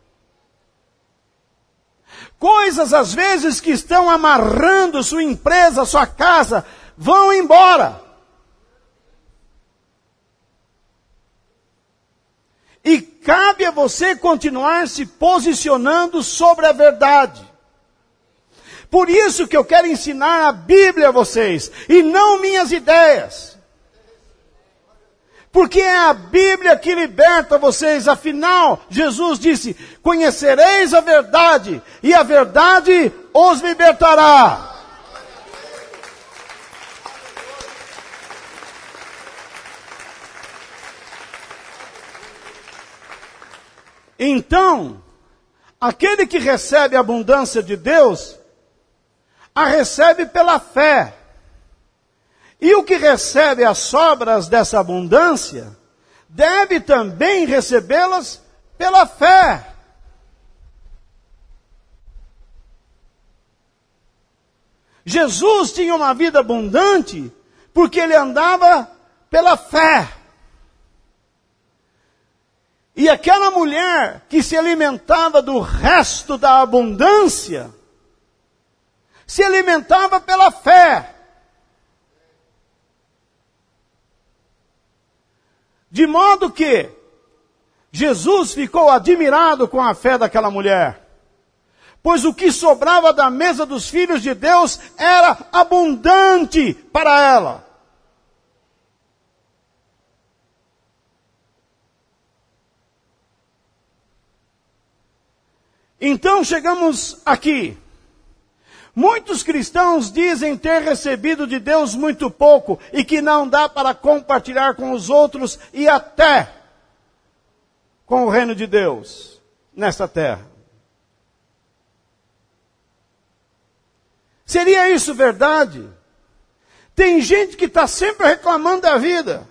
Coisas às vezes que estão amarrando sua empresa, sua casa, vão embora. E cabe a você continuar se posicionando sobre a verdade. Por isso que eu quero ensinar a Bíblia a vocês, e não minhas ideias. Porque é a Bíblia que liberta vocês. Afinal, Jesus disse, conhecereis a verdade, e a verdade os libertará. Então, aquele que recebe a abundância de Deus, a recebe pela fé. E o que recebe as sobras dessa abundância, deve também recebê-las pela fé. Jesus tinha uma vida abundante, porque ele andava pela fé. E aquela mulher que se alimentava do resto da abundância, se alimentava pela fé. De modo que Jesus ficou admirado com a fé daquela mulher. Pois o que sobrava da mesa dos filhos de Deus era abundante para ela. Então chegamos aqui. Muitos cristãos dizem ter recebido de Deus muito pouco e que não dá para compartilhar com os outros e até com o reino de Deus nesta terra. Seria isso verdade? Tem gente que está sempre reclamando da vida.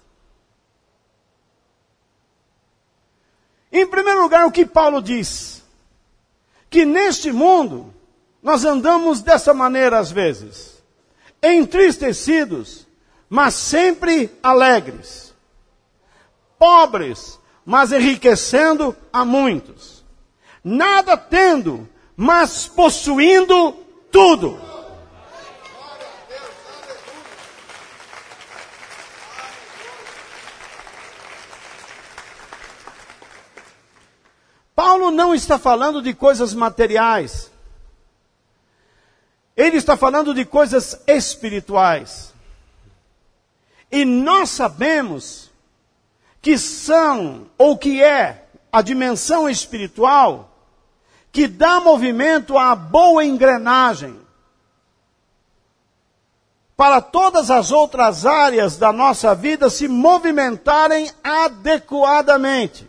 Em primeiro lugar, o que Paulo diz? Que neste mundo nós andamos dessa maneira às vezes, entristecidos, mas sempre alegres. Pobres, mas enriquecendo a muitos. Nada tendo, mas possuindo tudo. Paulo não está falando de coisas materiais. Ele está falando de coisas espirituais. E nós sabemos que são, ou que é, a dimensão espiritual que dá movimento à boa engrenagem para todas as outras áreas da nossa vida se movimentarem adequadamente.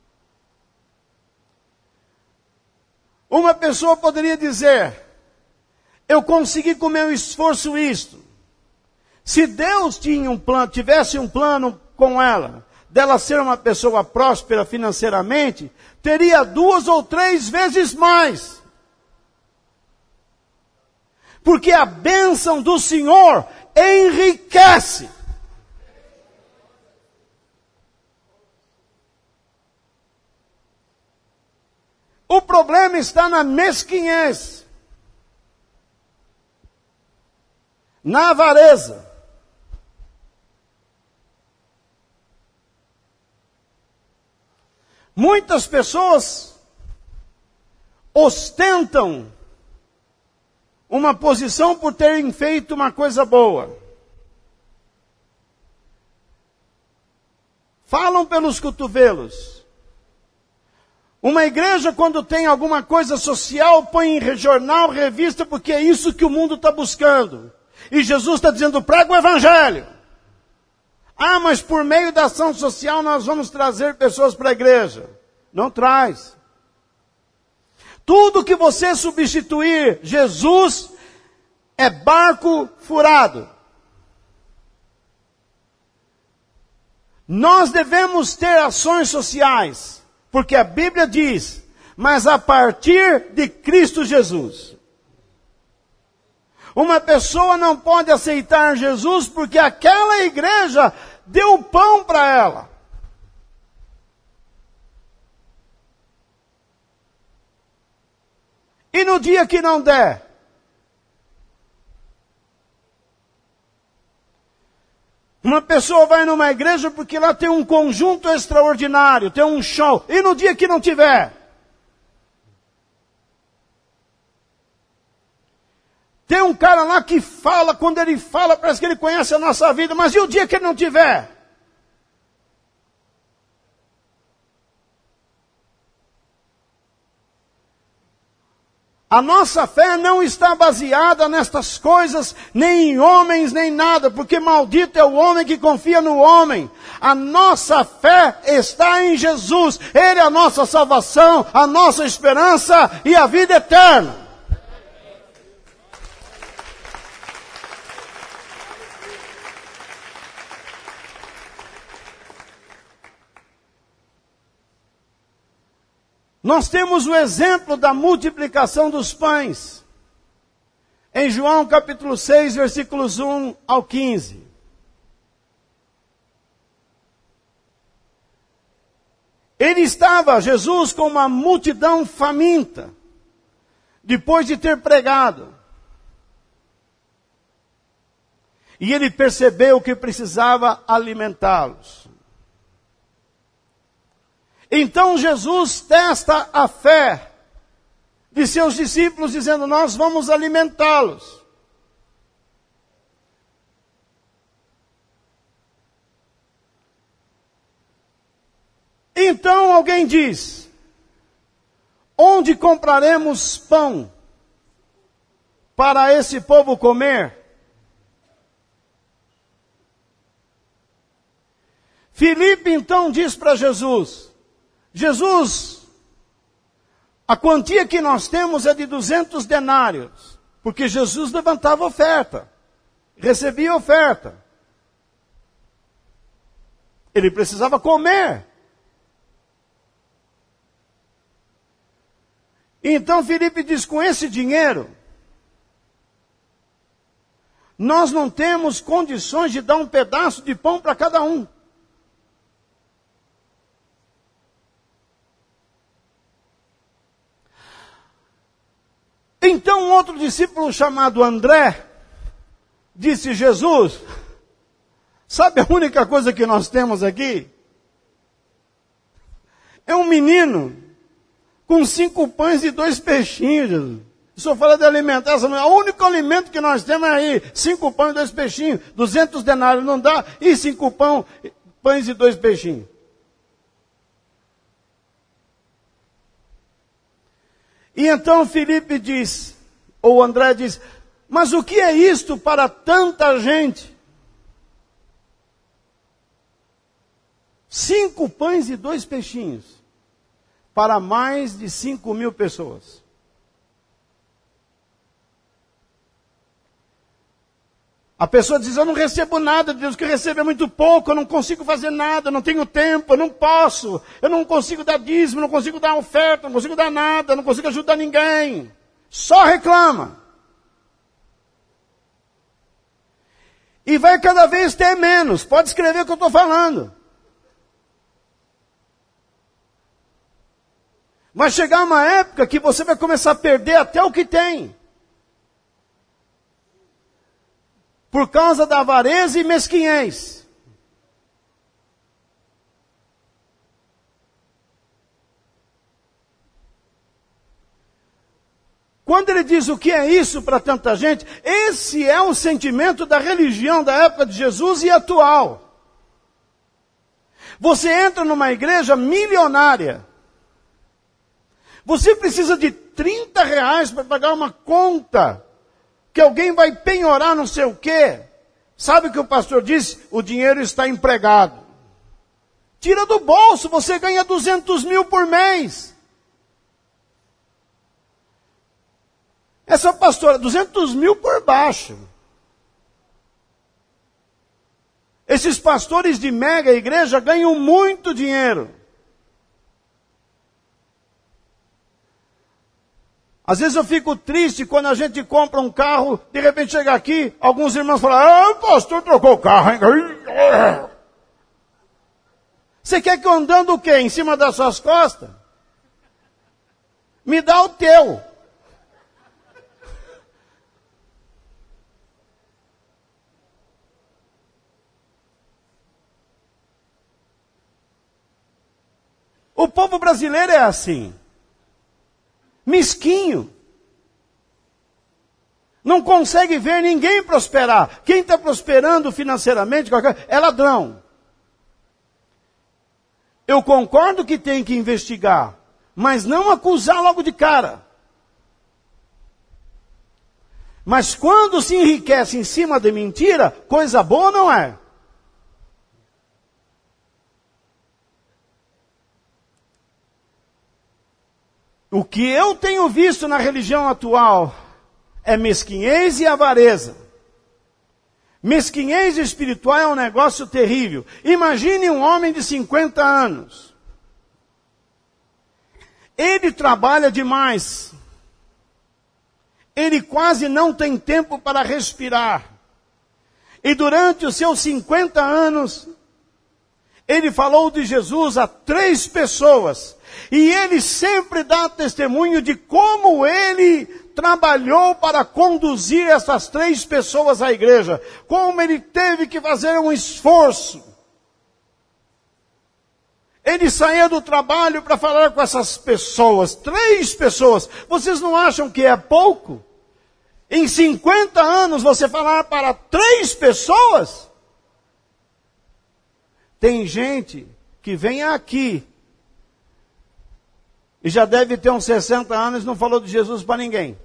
Uma pessoa poderia dizer, eu consegui com meu esforço isto. Se Deus tinha um plano, tivesse um plano com ela, dela ser uma pessoa próspera financeiramente, teria duas ou três vezes mais. Porque a bênção do Senhor enriquece. O problema está na mesquinhez, na avareza. Muitas pessoas ostentam uma posição por terem feito uma coisa boa. Falam pelos cotovelos. Uma igreja, quando tem alguma coisa social, põe em jornal, revista, porque é isso que o mundo está buscando. E Jesus está dizendo, prega o evangelho. Ah, mas por meio da ação social nós vamos trazer pessoas para a igreja. Não traz. Tudo que você substituir Jesus é barco furado. Nós devemos ter ações sociais. Porque a Bíblia diz, mas a partir de Cristo Jesus. Uma pessoa não pode aceitar Jesus porque aquela igreja deu pão para ela. E no dia que não der, uma pessoa vai numa igreja porque lá tem um conjunto extraordinário, tem um show. E no dia que não tiver? Tem um cara lá que fala, quando ele fala, parece que ele conhece a nossa vida. Mas e o dia que ele não tiver? A nossa fé não está baseada nestas coisas, nem em homens, nem nada, porque maldito é o homem que confia no homem. A nossa fé está em Jesus. Ele é a nossa salvação, a nossa esperança e a vida eterna. Nós temos o exemplo da multiplicação dos pães. Em João capítulo seis, versículos um ao quinze. Ele estava, Jesus, com uma multidão faminta, depois de ter pregado. E ele percebeu que precisava alimentá-los. Então Jesus testa a fé de seus discípulos, dizendo, nós vamos alimentá-los. Então alguém diz, onde compraremos pão para esse povo comer? Filipe então diz para Jesus, Jesus, a quantia que nós temos é de duzentos denários, porque Jesus levantava oferta, recebia oferta. Ele precisava comer. Então Filipe diz, com esse dinheiro, nós não temos condições de dar um pedaço de pão para cada um. Então um outro discípulo chamado André, disse, Jesus, sabe a única coisa que nós temos aqui? É um menino com cinco pães e dois peixinhos, Jesus. O senhor fala de alimentação, o único alimento que nós temos é aí, cinco pães e dois peixinhos, duzentos denários não dá, e cinco pão, pães e dois peixinhos. E então Filipe diz, ou André diz, mas o que é isto para tanta gente? Cinco pães e dois peixinhos, para mais de cinco mil pessoas. A pessoa diz, eu não recebo nada de Deus, que eu recebo é muito pouco, eu não consigo fazer nada, eu não tenho tempo, eu não posso, eu não consigo dar dízimo, não consigo dar oferta, não consigo dar nada, não consigo ajudar ninguém. Só reclama. E vai cada vez ter menos. Pode escrever o que eu estou falando. Vai chegar uma época que você vai começar a perder até o que tem. Por causa da avareza e mesquinhez. Quando ele diz o que é isso para tanta gente, esse é o sentimento da religião da época de Jesus e atual. Você entra numa igreja milionária. Você precisa de trinta reais para pagar uma conta que alguém vai penhorar não sei o quê. Sabe o que o pastor disse? O dinheiro está empregado. Tira do bolso, você ganha duzentos mil por mês. Essa pastora, duzentos mil por baixo. Esses pastores de mega igreja ganham muito dinheiro. Às vezes eu fico triste quando a gente compra um carro, de repente chega aqui, alguns irmãos falam, ah, o pastor trocou o carro, hein? Você quer que eu andando o quê? Em cima das suas costas? Me dá o teu. O povo brasileiro é assim. Mesquinho. Não consegue ver ninguém prosperar. Quem está prosperando financeiramente é ladrão. Eu concordo que tem que investigar, mas não acusar logo de cara. Mas quando se enriquece em cima de mentira, coisa boa não é. O que eu tenho visto na religião atual é mesquinhez e avareza. Mesquinhez espiritual é um negócio terrível. Imagine um homem de cinquenta anos. Ele trabalha demais. Ele quase não tem tempo para respirar. E durante os seus cinquenta anos, ele falou de Jesus a três pessoas. E ele sempre dá testemunho de como ele trabalhou para conduzir essas três pessoas à igreja. Como ele teve que fazer um esforço. Ele saía do trabalho para falar com essas pessoas. Três pessoas. Vocês não acham que é pouco? Em cinquenta anos você falar para três pessoas? Tem gente que vem aqui e já deve ter uns sessenta anos e não falou de Jesus para ninguém.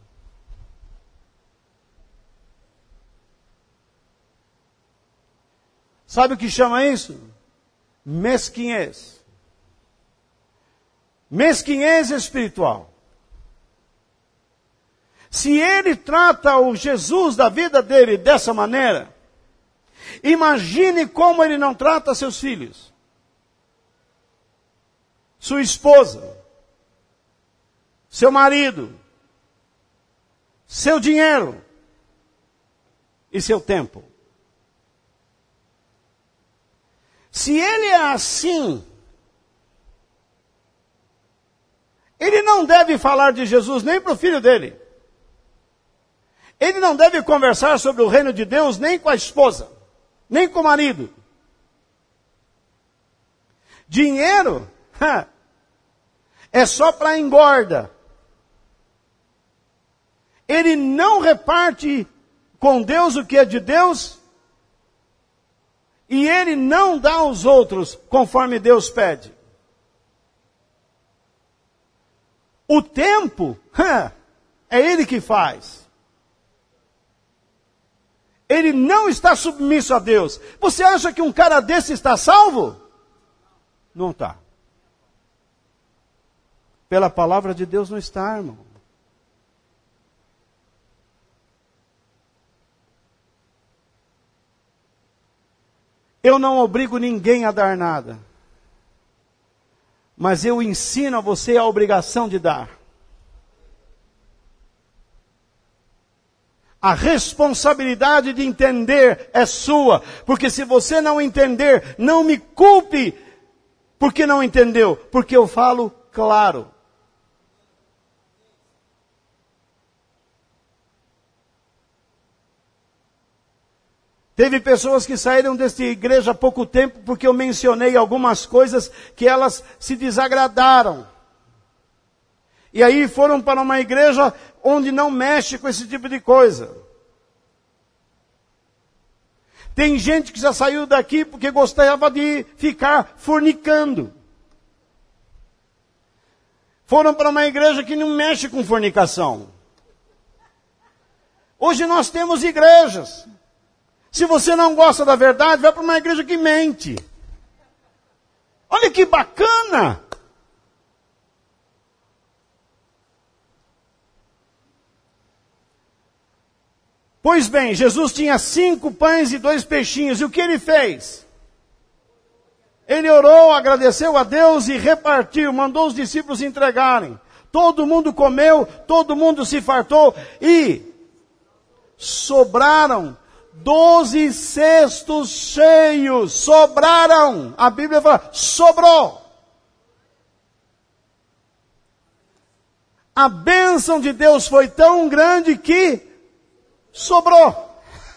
Sabe o que chama isso? Mesquinhez. Mesquinhez espiritual. Se ele trata o Jesus da vida dele dessa maneira, imagine como ele não trata seus filhos, sua esposa, seu marido, seu dinheiro e seu tempo. Se ele é assim, ele não deve falar de Jesus nem para o filho dele. Ele não deve conversar sobre o reino de Deus nem com a esposa, nem com o marido. Dinheiro é só para engorda. Ele não reparte com Deus o que é de Deus. E ele não dá aos outros conforme Deus pede. O tempo, é ele que faz. Ele não está submisso a Deus. Você acha que um cara desse está salvo? Não está. Pela palavra de Deus não está, irmão. Eu não obrigo ninguém a dar nada. Mas eu ensino a você a obrigação de dar. A responsabilidade de entender é sua. Porque se você não entender, não me culpe porque não entendeu. Porque eu falo claro. Teve pessoas que saíram desta igreja há pouco tempo porque eu mencionei algumas coisas que elas se desagradaram. E aí foram para uma igreja onde não mexe com esse tipo de coisa. Tem gente que já saiu daqui porque gostava de ficar fornicando. Foram para uma igreja que não mexe com fornicação. Hoje nós temos igrejas. Se você não gosta da verdade, vai para uma igreja que mente. Olha que bacana! Pois bem, Jesus tinha cinco pães e dois peixinhos. E o que ele fez? Ele orou, agradeceu a Deus e repartiu, mandou os discípulos entregarem. Todo mundo comeu, todo mundo se fartou e sobraram doze cestos cheios. Sobraram. A Bíblia fala, sobrou. A bênção de Deus foi tão grande que sobrou.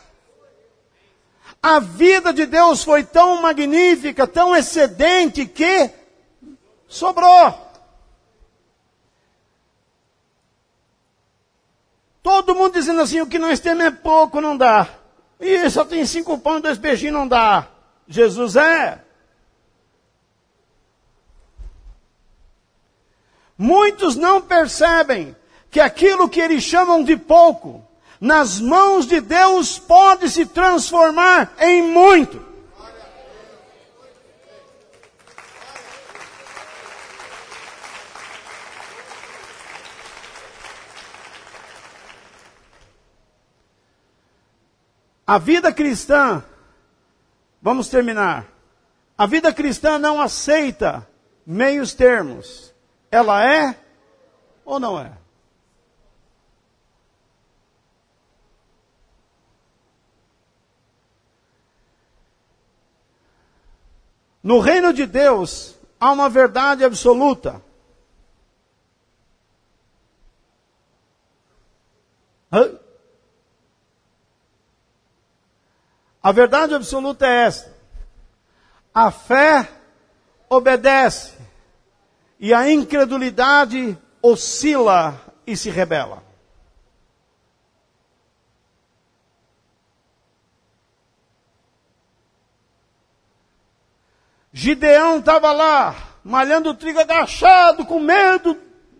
A vida de Deus foi tão magnífica, tão excedente que sobrou. Todo mundo dizendo assim, o que nós temos é pouco, não dá. E só tem cinco pães e dois peixinhos, não dá. Jesus é. Muitos não percebem que aquilo que eles chamam de pouco, nas mãos de Deus pode se transformar em muito. A vida cristã, vamos terminar. A vida cristã não aceita meios termos. Ela é ou não é? No reino de Deus, há uma verdade absoluta. Hã? A verdade absoluta é esta. A fé obedece e a incredulidade oscila e se rebela. Gideão estava lá, malhando o trigo agachado, com medo.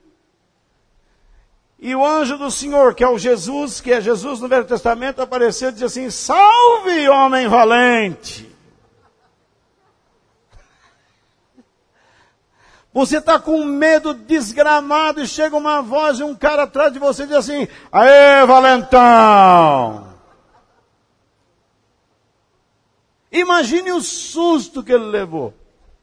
E o anjo do Senhor, que é o Jesus, que é Jesus no Velho Testamento, apareceu e disse assim, salve, homem valente. Você está com medo desgramado e chega uma voz e um cara atrás de você e diz assim, aê, valentão. Imagine o susto que ele levou.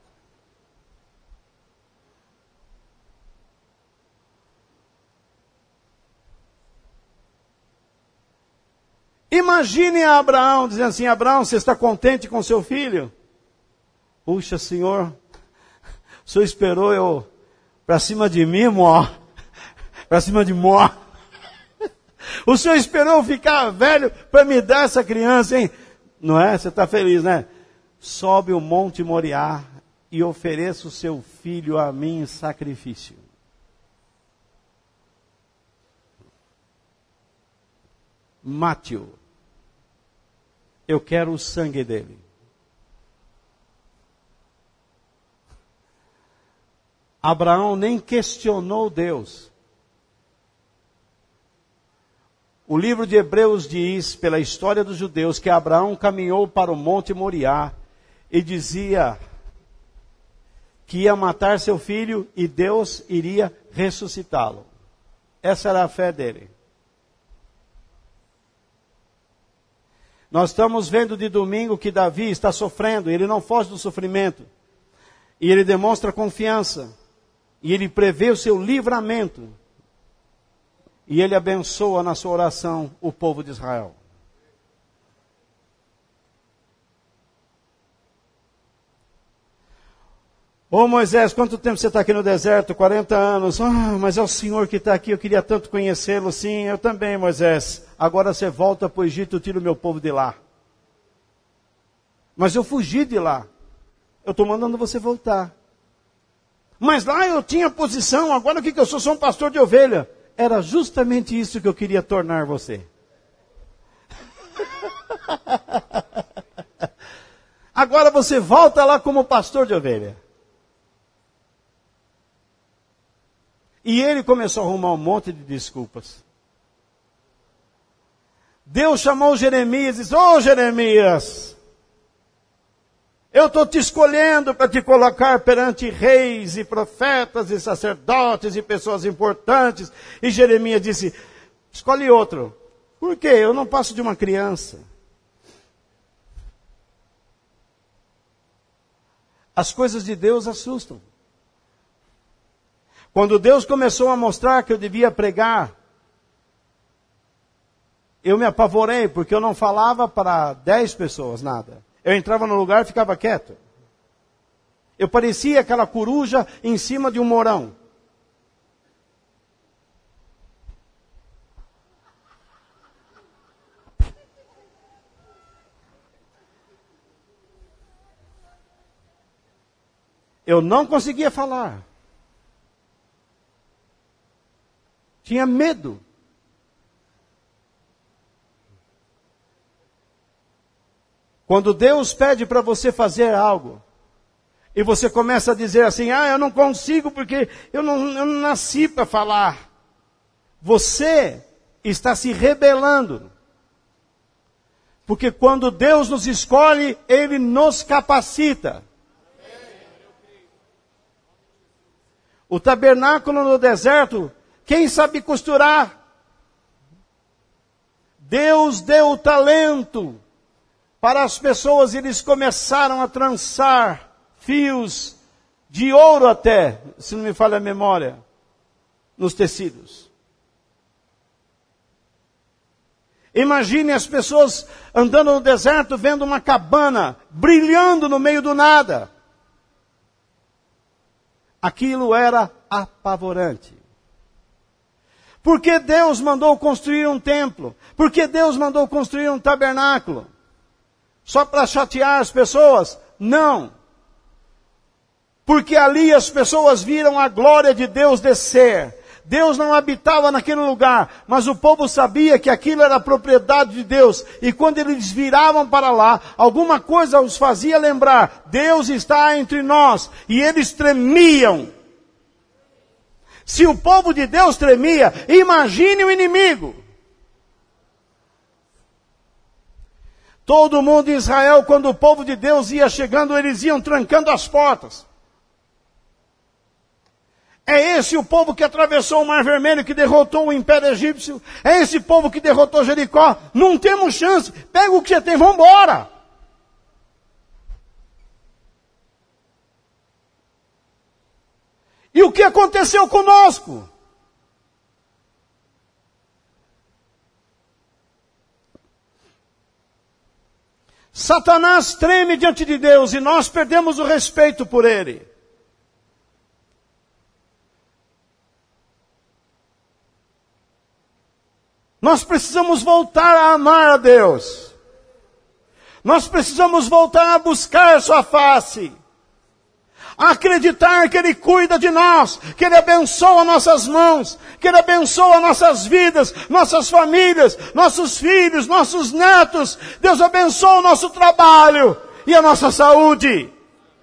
Imagine a Abraão dizendo assim, Abraão, você está contente com seu filho? Puxa, Senhor, o Senhor esperou eu para cima de mim, mó. Para cima de mó. O Senhor esperou eu ficar velho para me dar essa criança, hein? Não é? Você está feliz, né? Sobe o monte Moriá e ofereça o seu filho a mim em sacrifício. Mate-o. Eu quero o sangue dele. Abraão nem questionou Deus. O livro de Hebreus diz, pela história dos judeus, que Abraão caminhou para o monte Moriá e dizia que ia matar seu filho e Deus iria ressuscitá-lo. Essa era a fé dele. Nós estamos vendo de domingo que Davi está sofrendo, ele não foge do sofrimento. E ele demonstra confiança. E ele prevê o seu livramento. E ele abençoa na sua oração o povo de Israel. Ô Moisés, quanto tempo você está aqui no deserto? quarenta anos. Ah, mas é o Senhor que está aqui, eu queria tanto conhecê-lo. Sim, eu também, Moisés. Agora você volta para o Egito e tira o meu povo de lá. Mas eu fugi de lá. Eu estou mandando você voltar. Mas lá eu tinha posição, agora o que, que eu sou? Sou um pastor de ovelha. Era justamente isso que eu queria tornar você. Agora você volta lá como pastor de ovelha. E ele começou a arrumar um monte de desculpas. Deus chamou Jeremias e disse, ô oh, Jeremias, eu estou te escolhendo para te colocar perante reis e profetas e sacerdotes e pessoas importantes. E Jeremias disse, escolhe outro. Por quê? Eu não passo de uma criança. As coisas de Deus assustam. Quando Deus começou a mostrar que eu devia pregar, eu me apavorei, porque eu não falava para dez pessoas nada. Eu entrava no lugar e ficava quieto. Eu parecia aquela coruja em cima de um morão. Eu não conseguia falar. Tinha medo. Quando Deus pede para você fazer algo, e você começa a dizer assim, ah, eu não consigo porque eu não, eu não nasci para falar. Você está se rebelando. Porque quando Deus nos escolhe, Ele nos capacita. O tabernáculo no deserto, quem sabe costurar? Deus deu o talento para as pessoas, eles começaram a trançar fios de ouro até, se não me falha a memória, nos tecidos. Imagine as pessoas andando no deserto, vendo uma cabana brilhando no meio do nada. Aquilo era apavorante. Por que Deus mandou construir um templo? Por que Deus mandou construir um tabernáculo? Só para chatear as pessoas? Não. Porque ali as pessoas viram a glória de Deus descer. Deus não habitava naquele lugar, mas o povo sabia que aquilo era propriedade de Deus. E quando eles viravam para lá, alguma coisa os fazia lembrar, Deus está entre nós. E eles tremiam. Se o povo de Deus tremia, imagine o inimigo. Todo mundo em Israel, quando o povo de Deus ia chegando, eles iam trancando as portas. É esse o povo que atravessou o Mar Vermelho, que derrotou o Império Egípcio. É esse povo que derrotou Jericó. Não temos chance. Pega o que você tem, vamos embora. E o que aconteceu conosco? Satanás treme diante de Deus e nós perdemos o respeito por ele. Nós precisamos voltar a amar a Deus. Nós precisamos voltar a buscar sua face. A acreditar que Ele cuida de nós, que Ele abençoa nossas mãos, que Ele abençoa nossas vidas, nossas famílias, nossos filhos, nossos netos. Deus abençoa o nosso trabalho e a nossa saúde.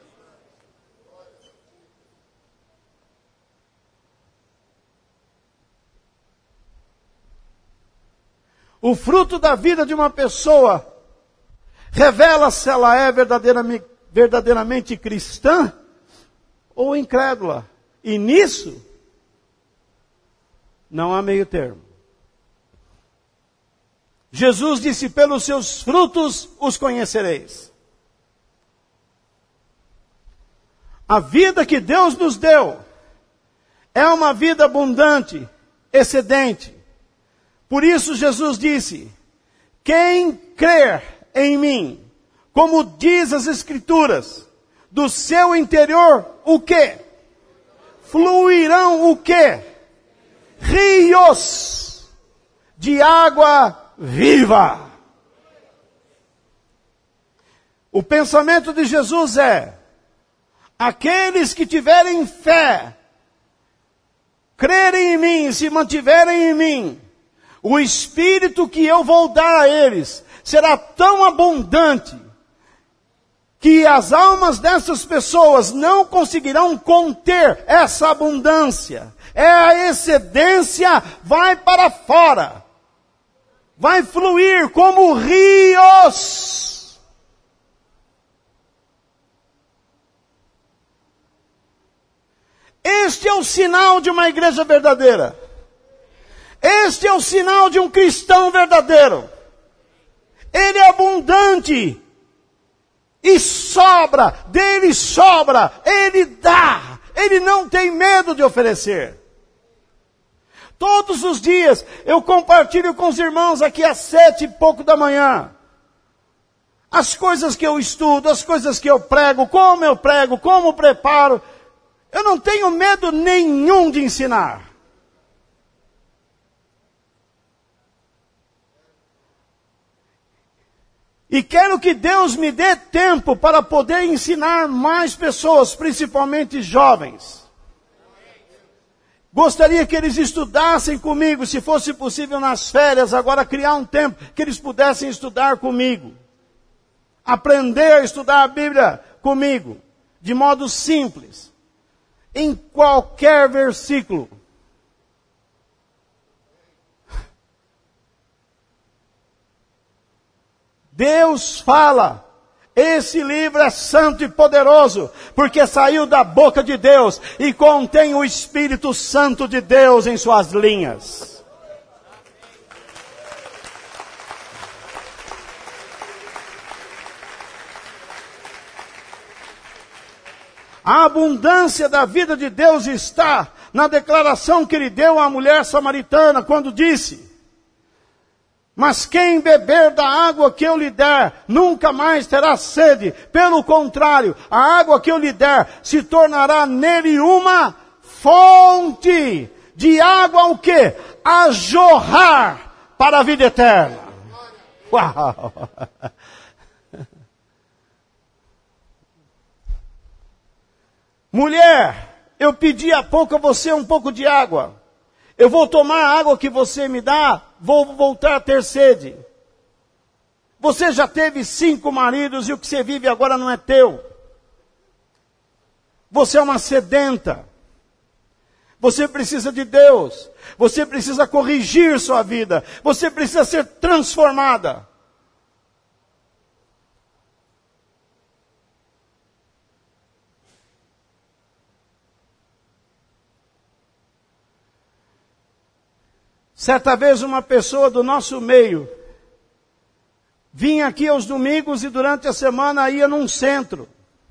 O fruto da vida de uma pessoa revela se ela é verdadeiramente, verdadeiramente cristã ou incrédula. E nisso, não há meio termo. Jesus disse, pelos seus frutos os conhecereis. A vida que Deus nos deu é uma vida abundante, excedente. Por isso Jesus disse, quem crer em mim, como diz as Escrituras, do seu interior, o quê? Fluirão o quê? Rios de água viva. O pensamento de Jesus é, aqueles que tiverem fé, crerem em mim, se mantiverem em mim, o Espírito que eu vou dar a eles será tão abundante que as almas dessas pessoas não conseguirão conter essa abundância. É a excedência, vai para fora. Vai fluir como rios. Este é o sinal de uma igreja verdadeira. Este é o sinal de um cristão verdadeiro. Ele é abundante. E sobra, dele sobra, ele dá. Ele não tem medo de oferecer. Todos os dias eu compartilho com os irmãos aqui às sete e pouco da manhã. As coisas que eu estudo, as coisas que eu prego, como eu prego, como preparo. Eu não tenho medo nenhum de ensinar. E quero que Deus me dê tempo para poder ensinar mais pessoas, principalmente jovens. Gostaria que eles estudassem comigo, se fosse possível nas férias, agora criar um tempo que eles pudessem estudar comigo. Aprender a estudar a Bíblia comigo, de modo simples, em qualquer versículo. Deus fala, esse livro é santo e poderoso, porque saiu da boca de Deus e contém o Espírito Santo de Deus em suas linhas. A abundância da vida de Deus está na declaração que ele deu à mulher samaritana, quando disse, mas quem beber da água que eu lhe der, nunca mais terá sede. Pelo contrário, a água que eu lhe der se tornará nele uma fonte de água o quê? A jorrar para a vida eterna. Uau! Mulher, eu pedi há pouco a você um pouco de água. Eu vou tomar a água que você me dá, vou voltar a ter sede. Você já teve cinco maridos e o que você vive agora não é teu. Você é uma sedenta. Você precisa de Deus. Você precisa corrigir sua vida. Você precisa ser transformada. Certa vez uma pessoa do nosso meio vinha aqui aos domingos e durante a semana ia num centro.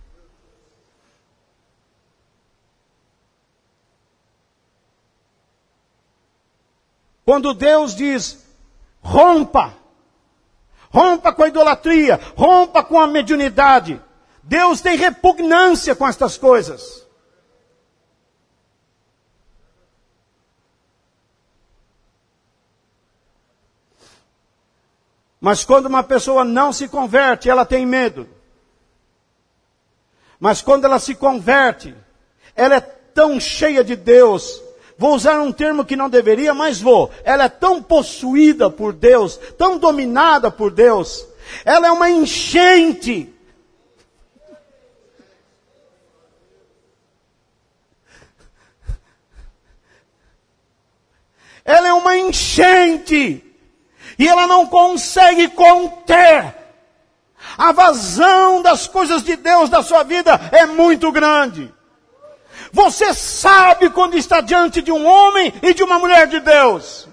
Quando Deus diz, rompa, rompa com a idolatria, rompa com a mediunidade. Deus tem repugnância com estas coisas. Mas quando uma pessoa não se converte, ela tem medo. Mas quando ela se converte, ela é tão cheia de Deus. Vou usar um termo que não deveria, mas vou. Ela é tão possuída por Deus, tão dominada por Deus. Ela é uma enchente. Ela é uma enchente. E ela não consegue conter. A vazão das coisas de Deus da sua vida é muito grande. Você sabe quando está diante de um homem e de uma mulher de Deus.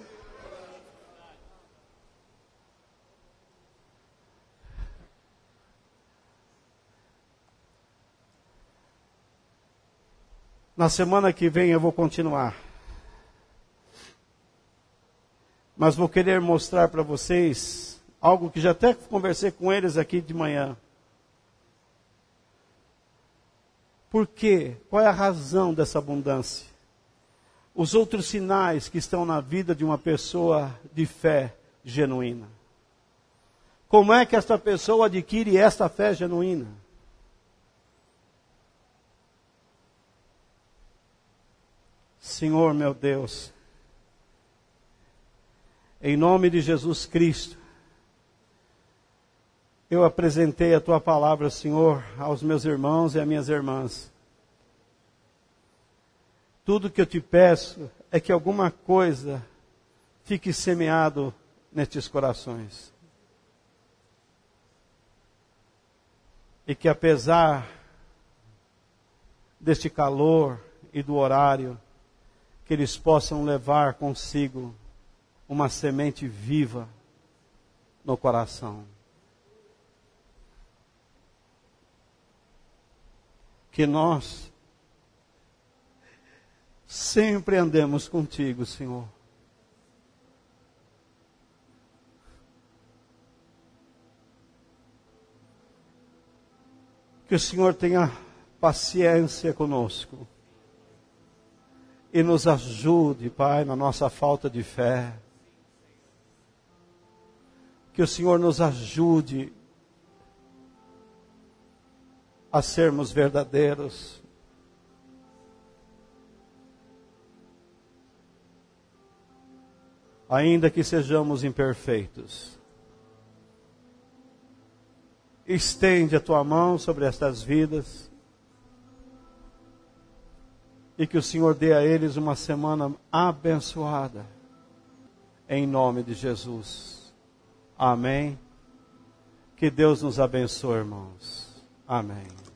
Na semana que vem eu vou continuar. Mas vou querer mostrar para vocês algo que já até conversei com eles aqui de manhã. Por quê? Qual é a razão dessa abundância? Os outros sinais que estão na vida de uma pessoa de fé genuína. Como é que esta pessoa adquire esta fé genuína? Senhor meu Deus, em nome de Jesus Cristo, eu apresentei a Tua palavra, Senhor, aos meus irmãos e às minhas irmãs. Tudo que eu te peço é que alguma coisa fique semeado nestes corações. E que apesar deste calor e do horário, que eles possam levar consigo uma semente viva no coração. Que nós sempre andemos contigo, Senhor. Que o Senhor tenha paciência conosco e nos ajude, Pai, na nossa falta de fé. Que o Senhor nos ajude a sermos verdadeiros. Ainda que sejamos imperfeitos. Estende a Tua mão sobre estas vidas. E que o Senhor dê a eles uma semana abençoada. Em nome de Jesus. Amém. Que Deus nos abençoe, irmãos. Amém.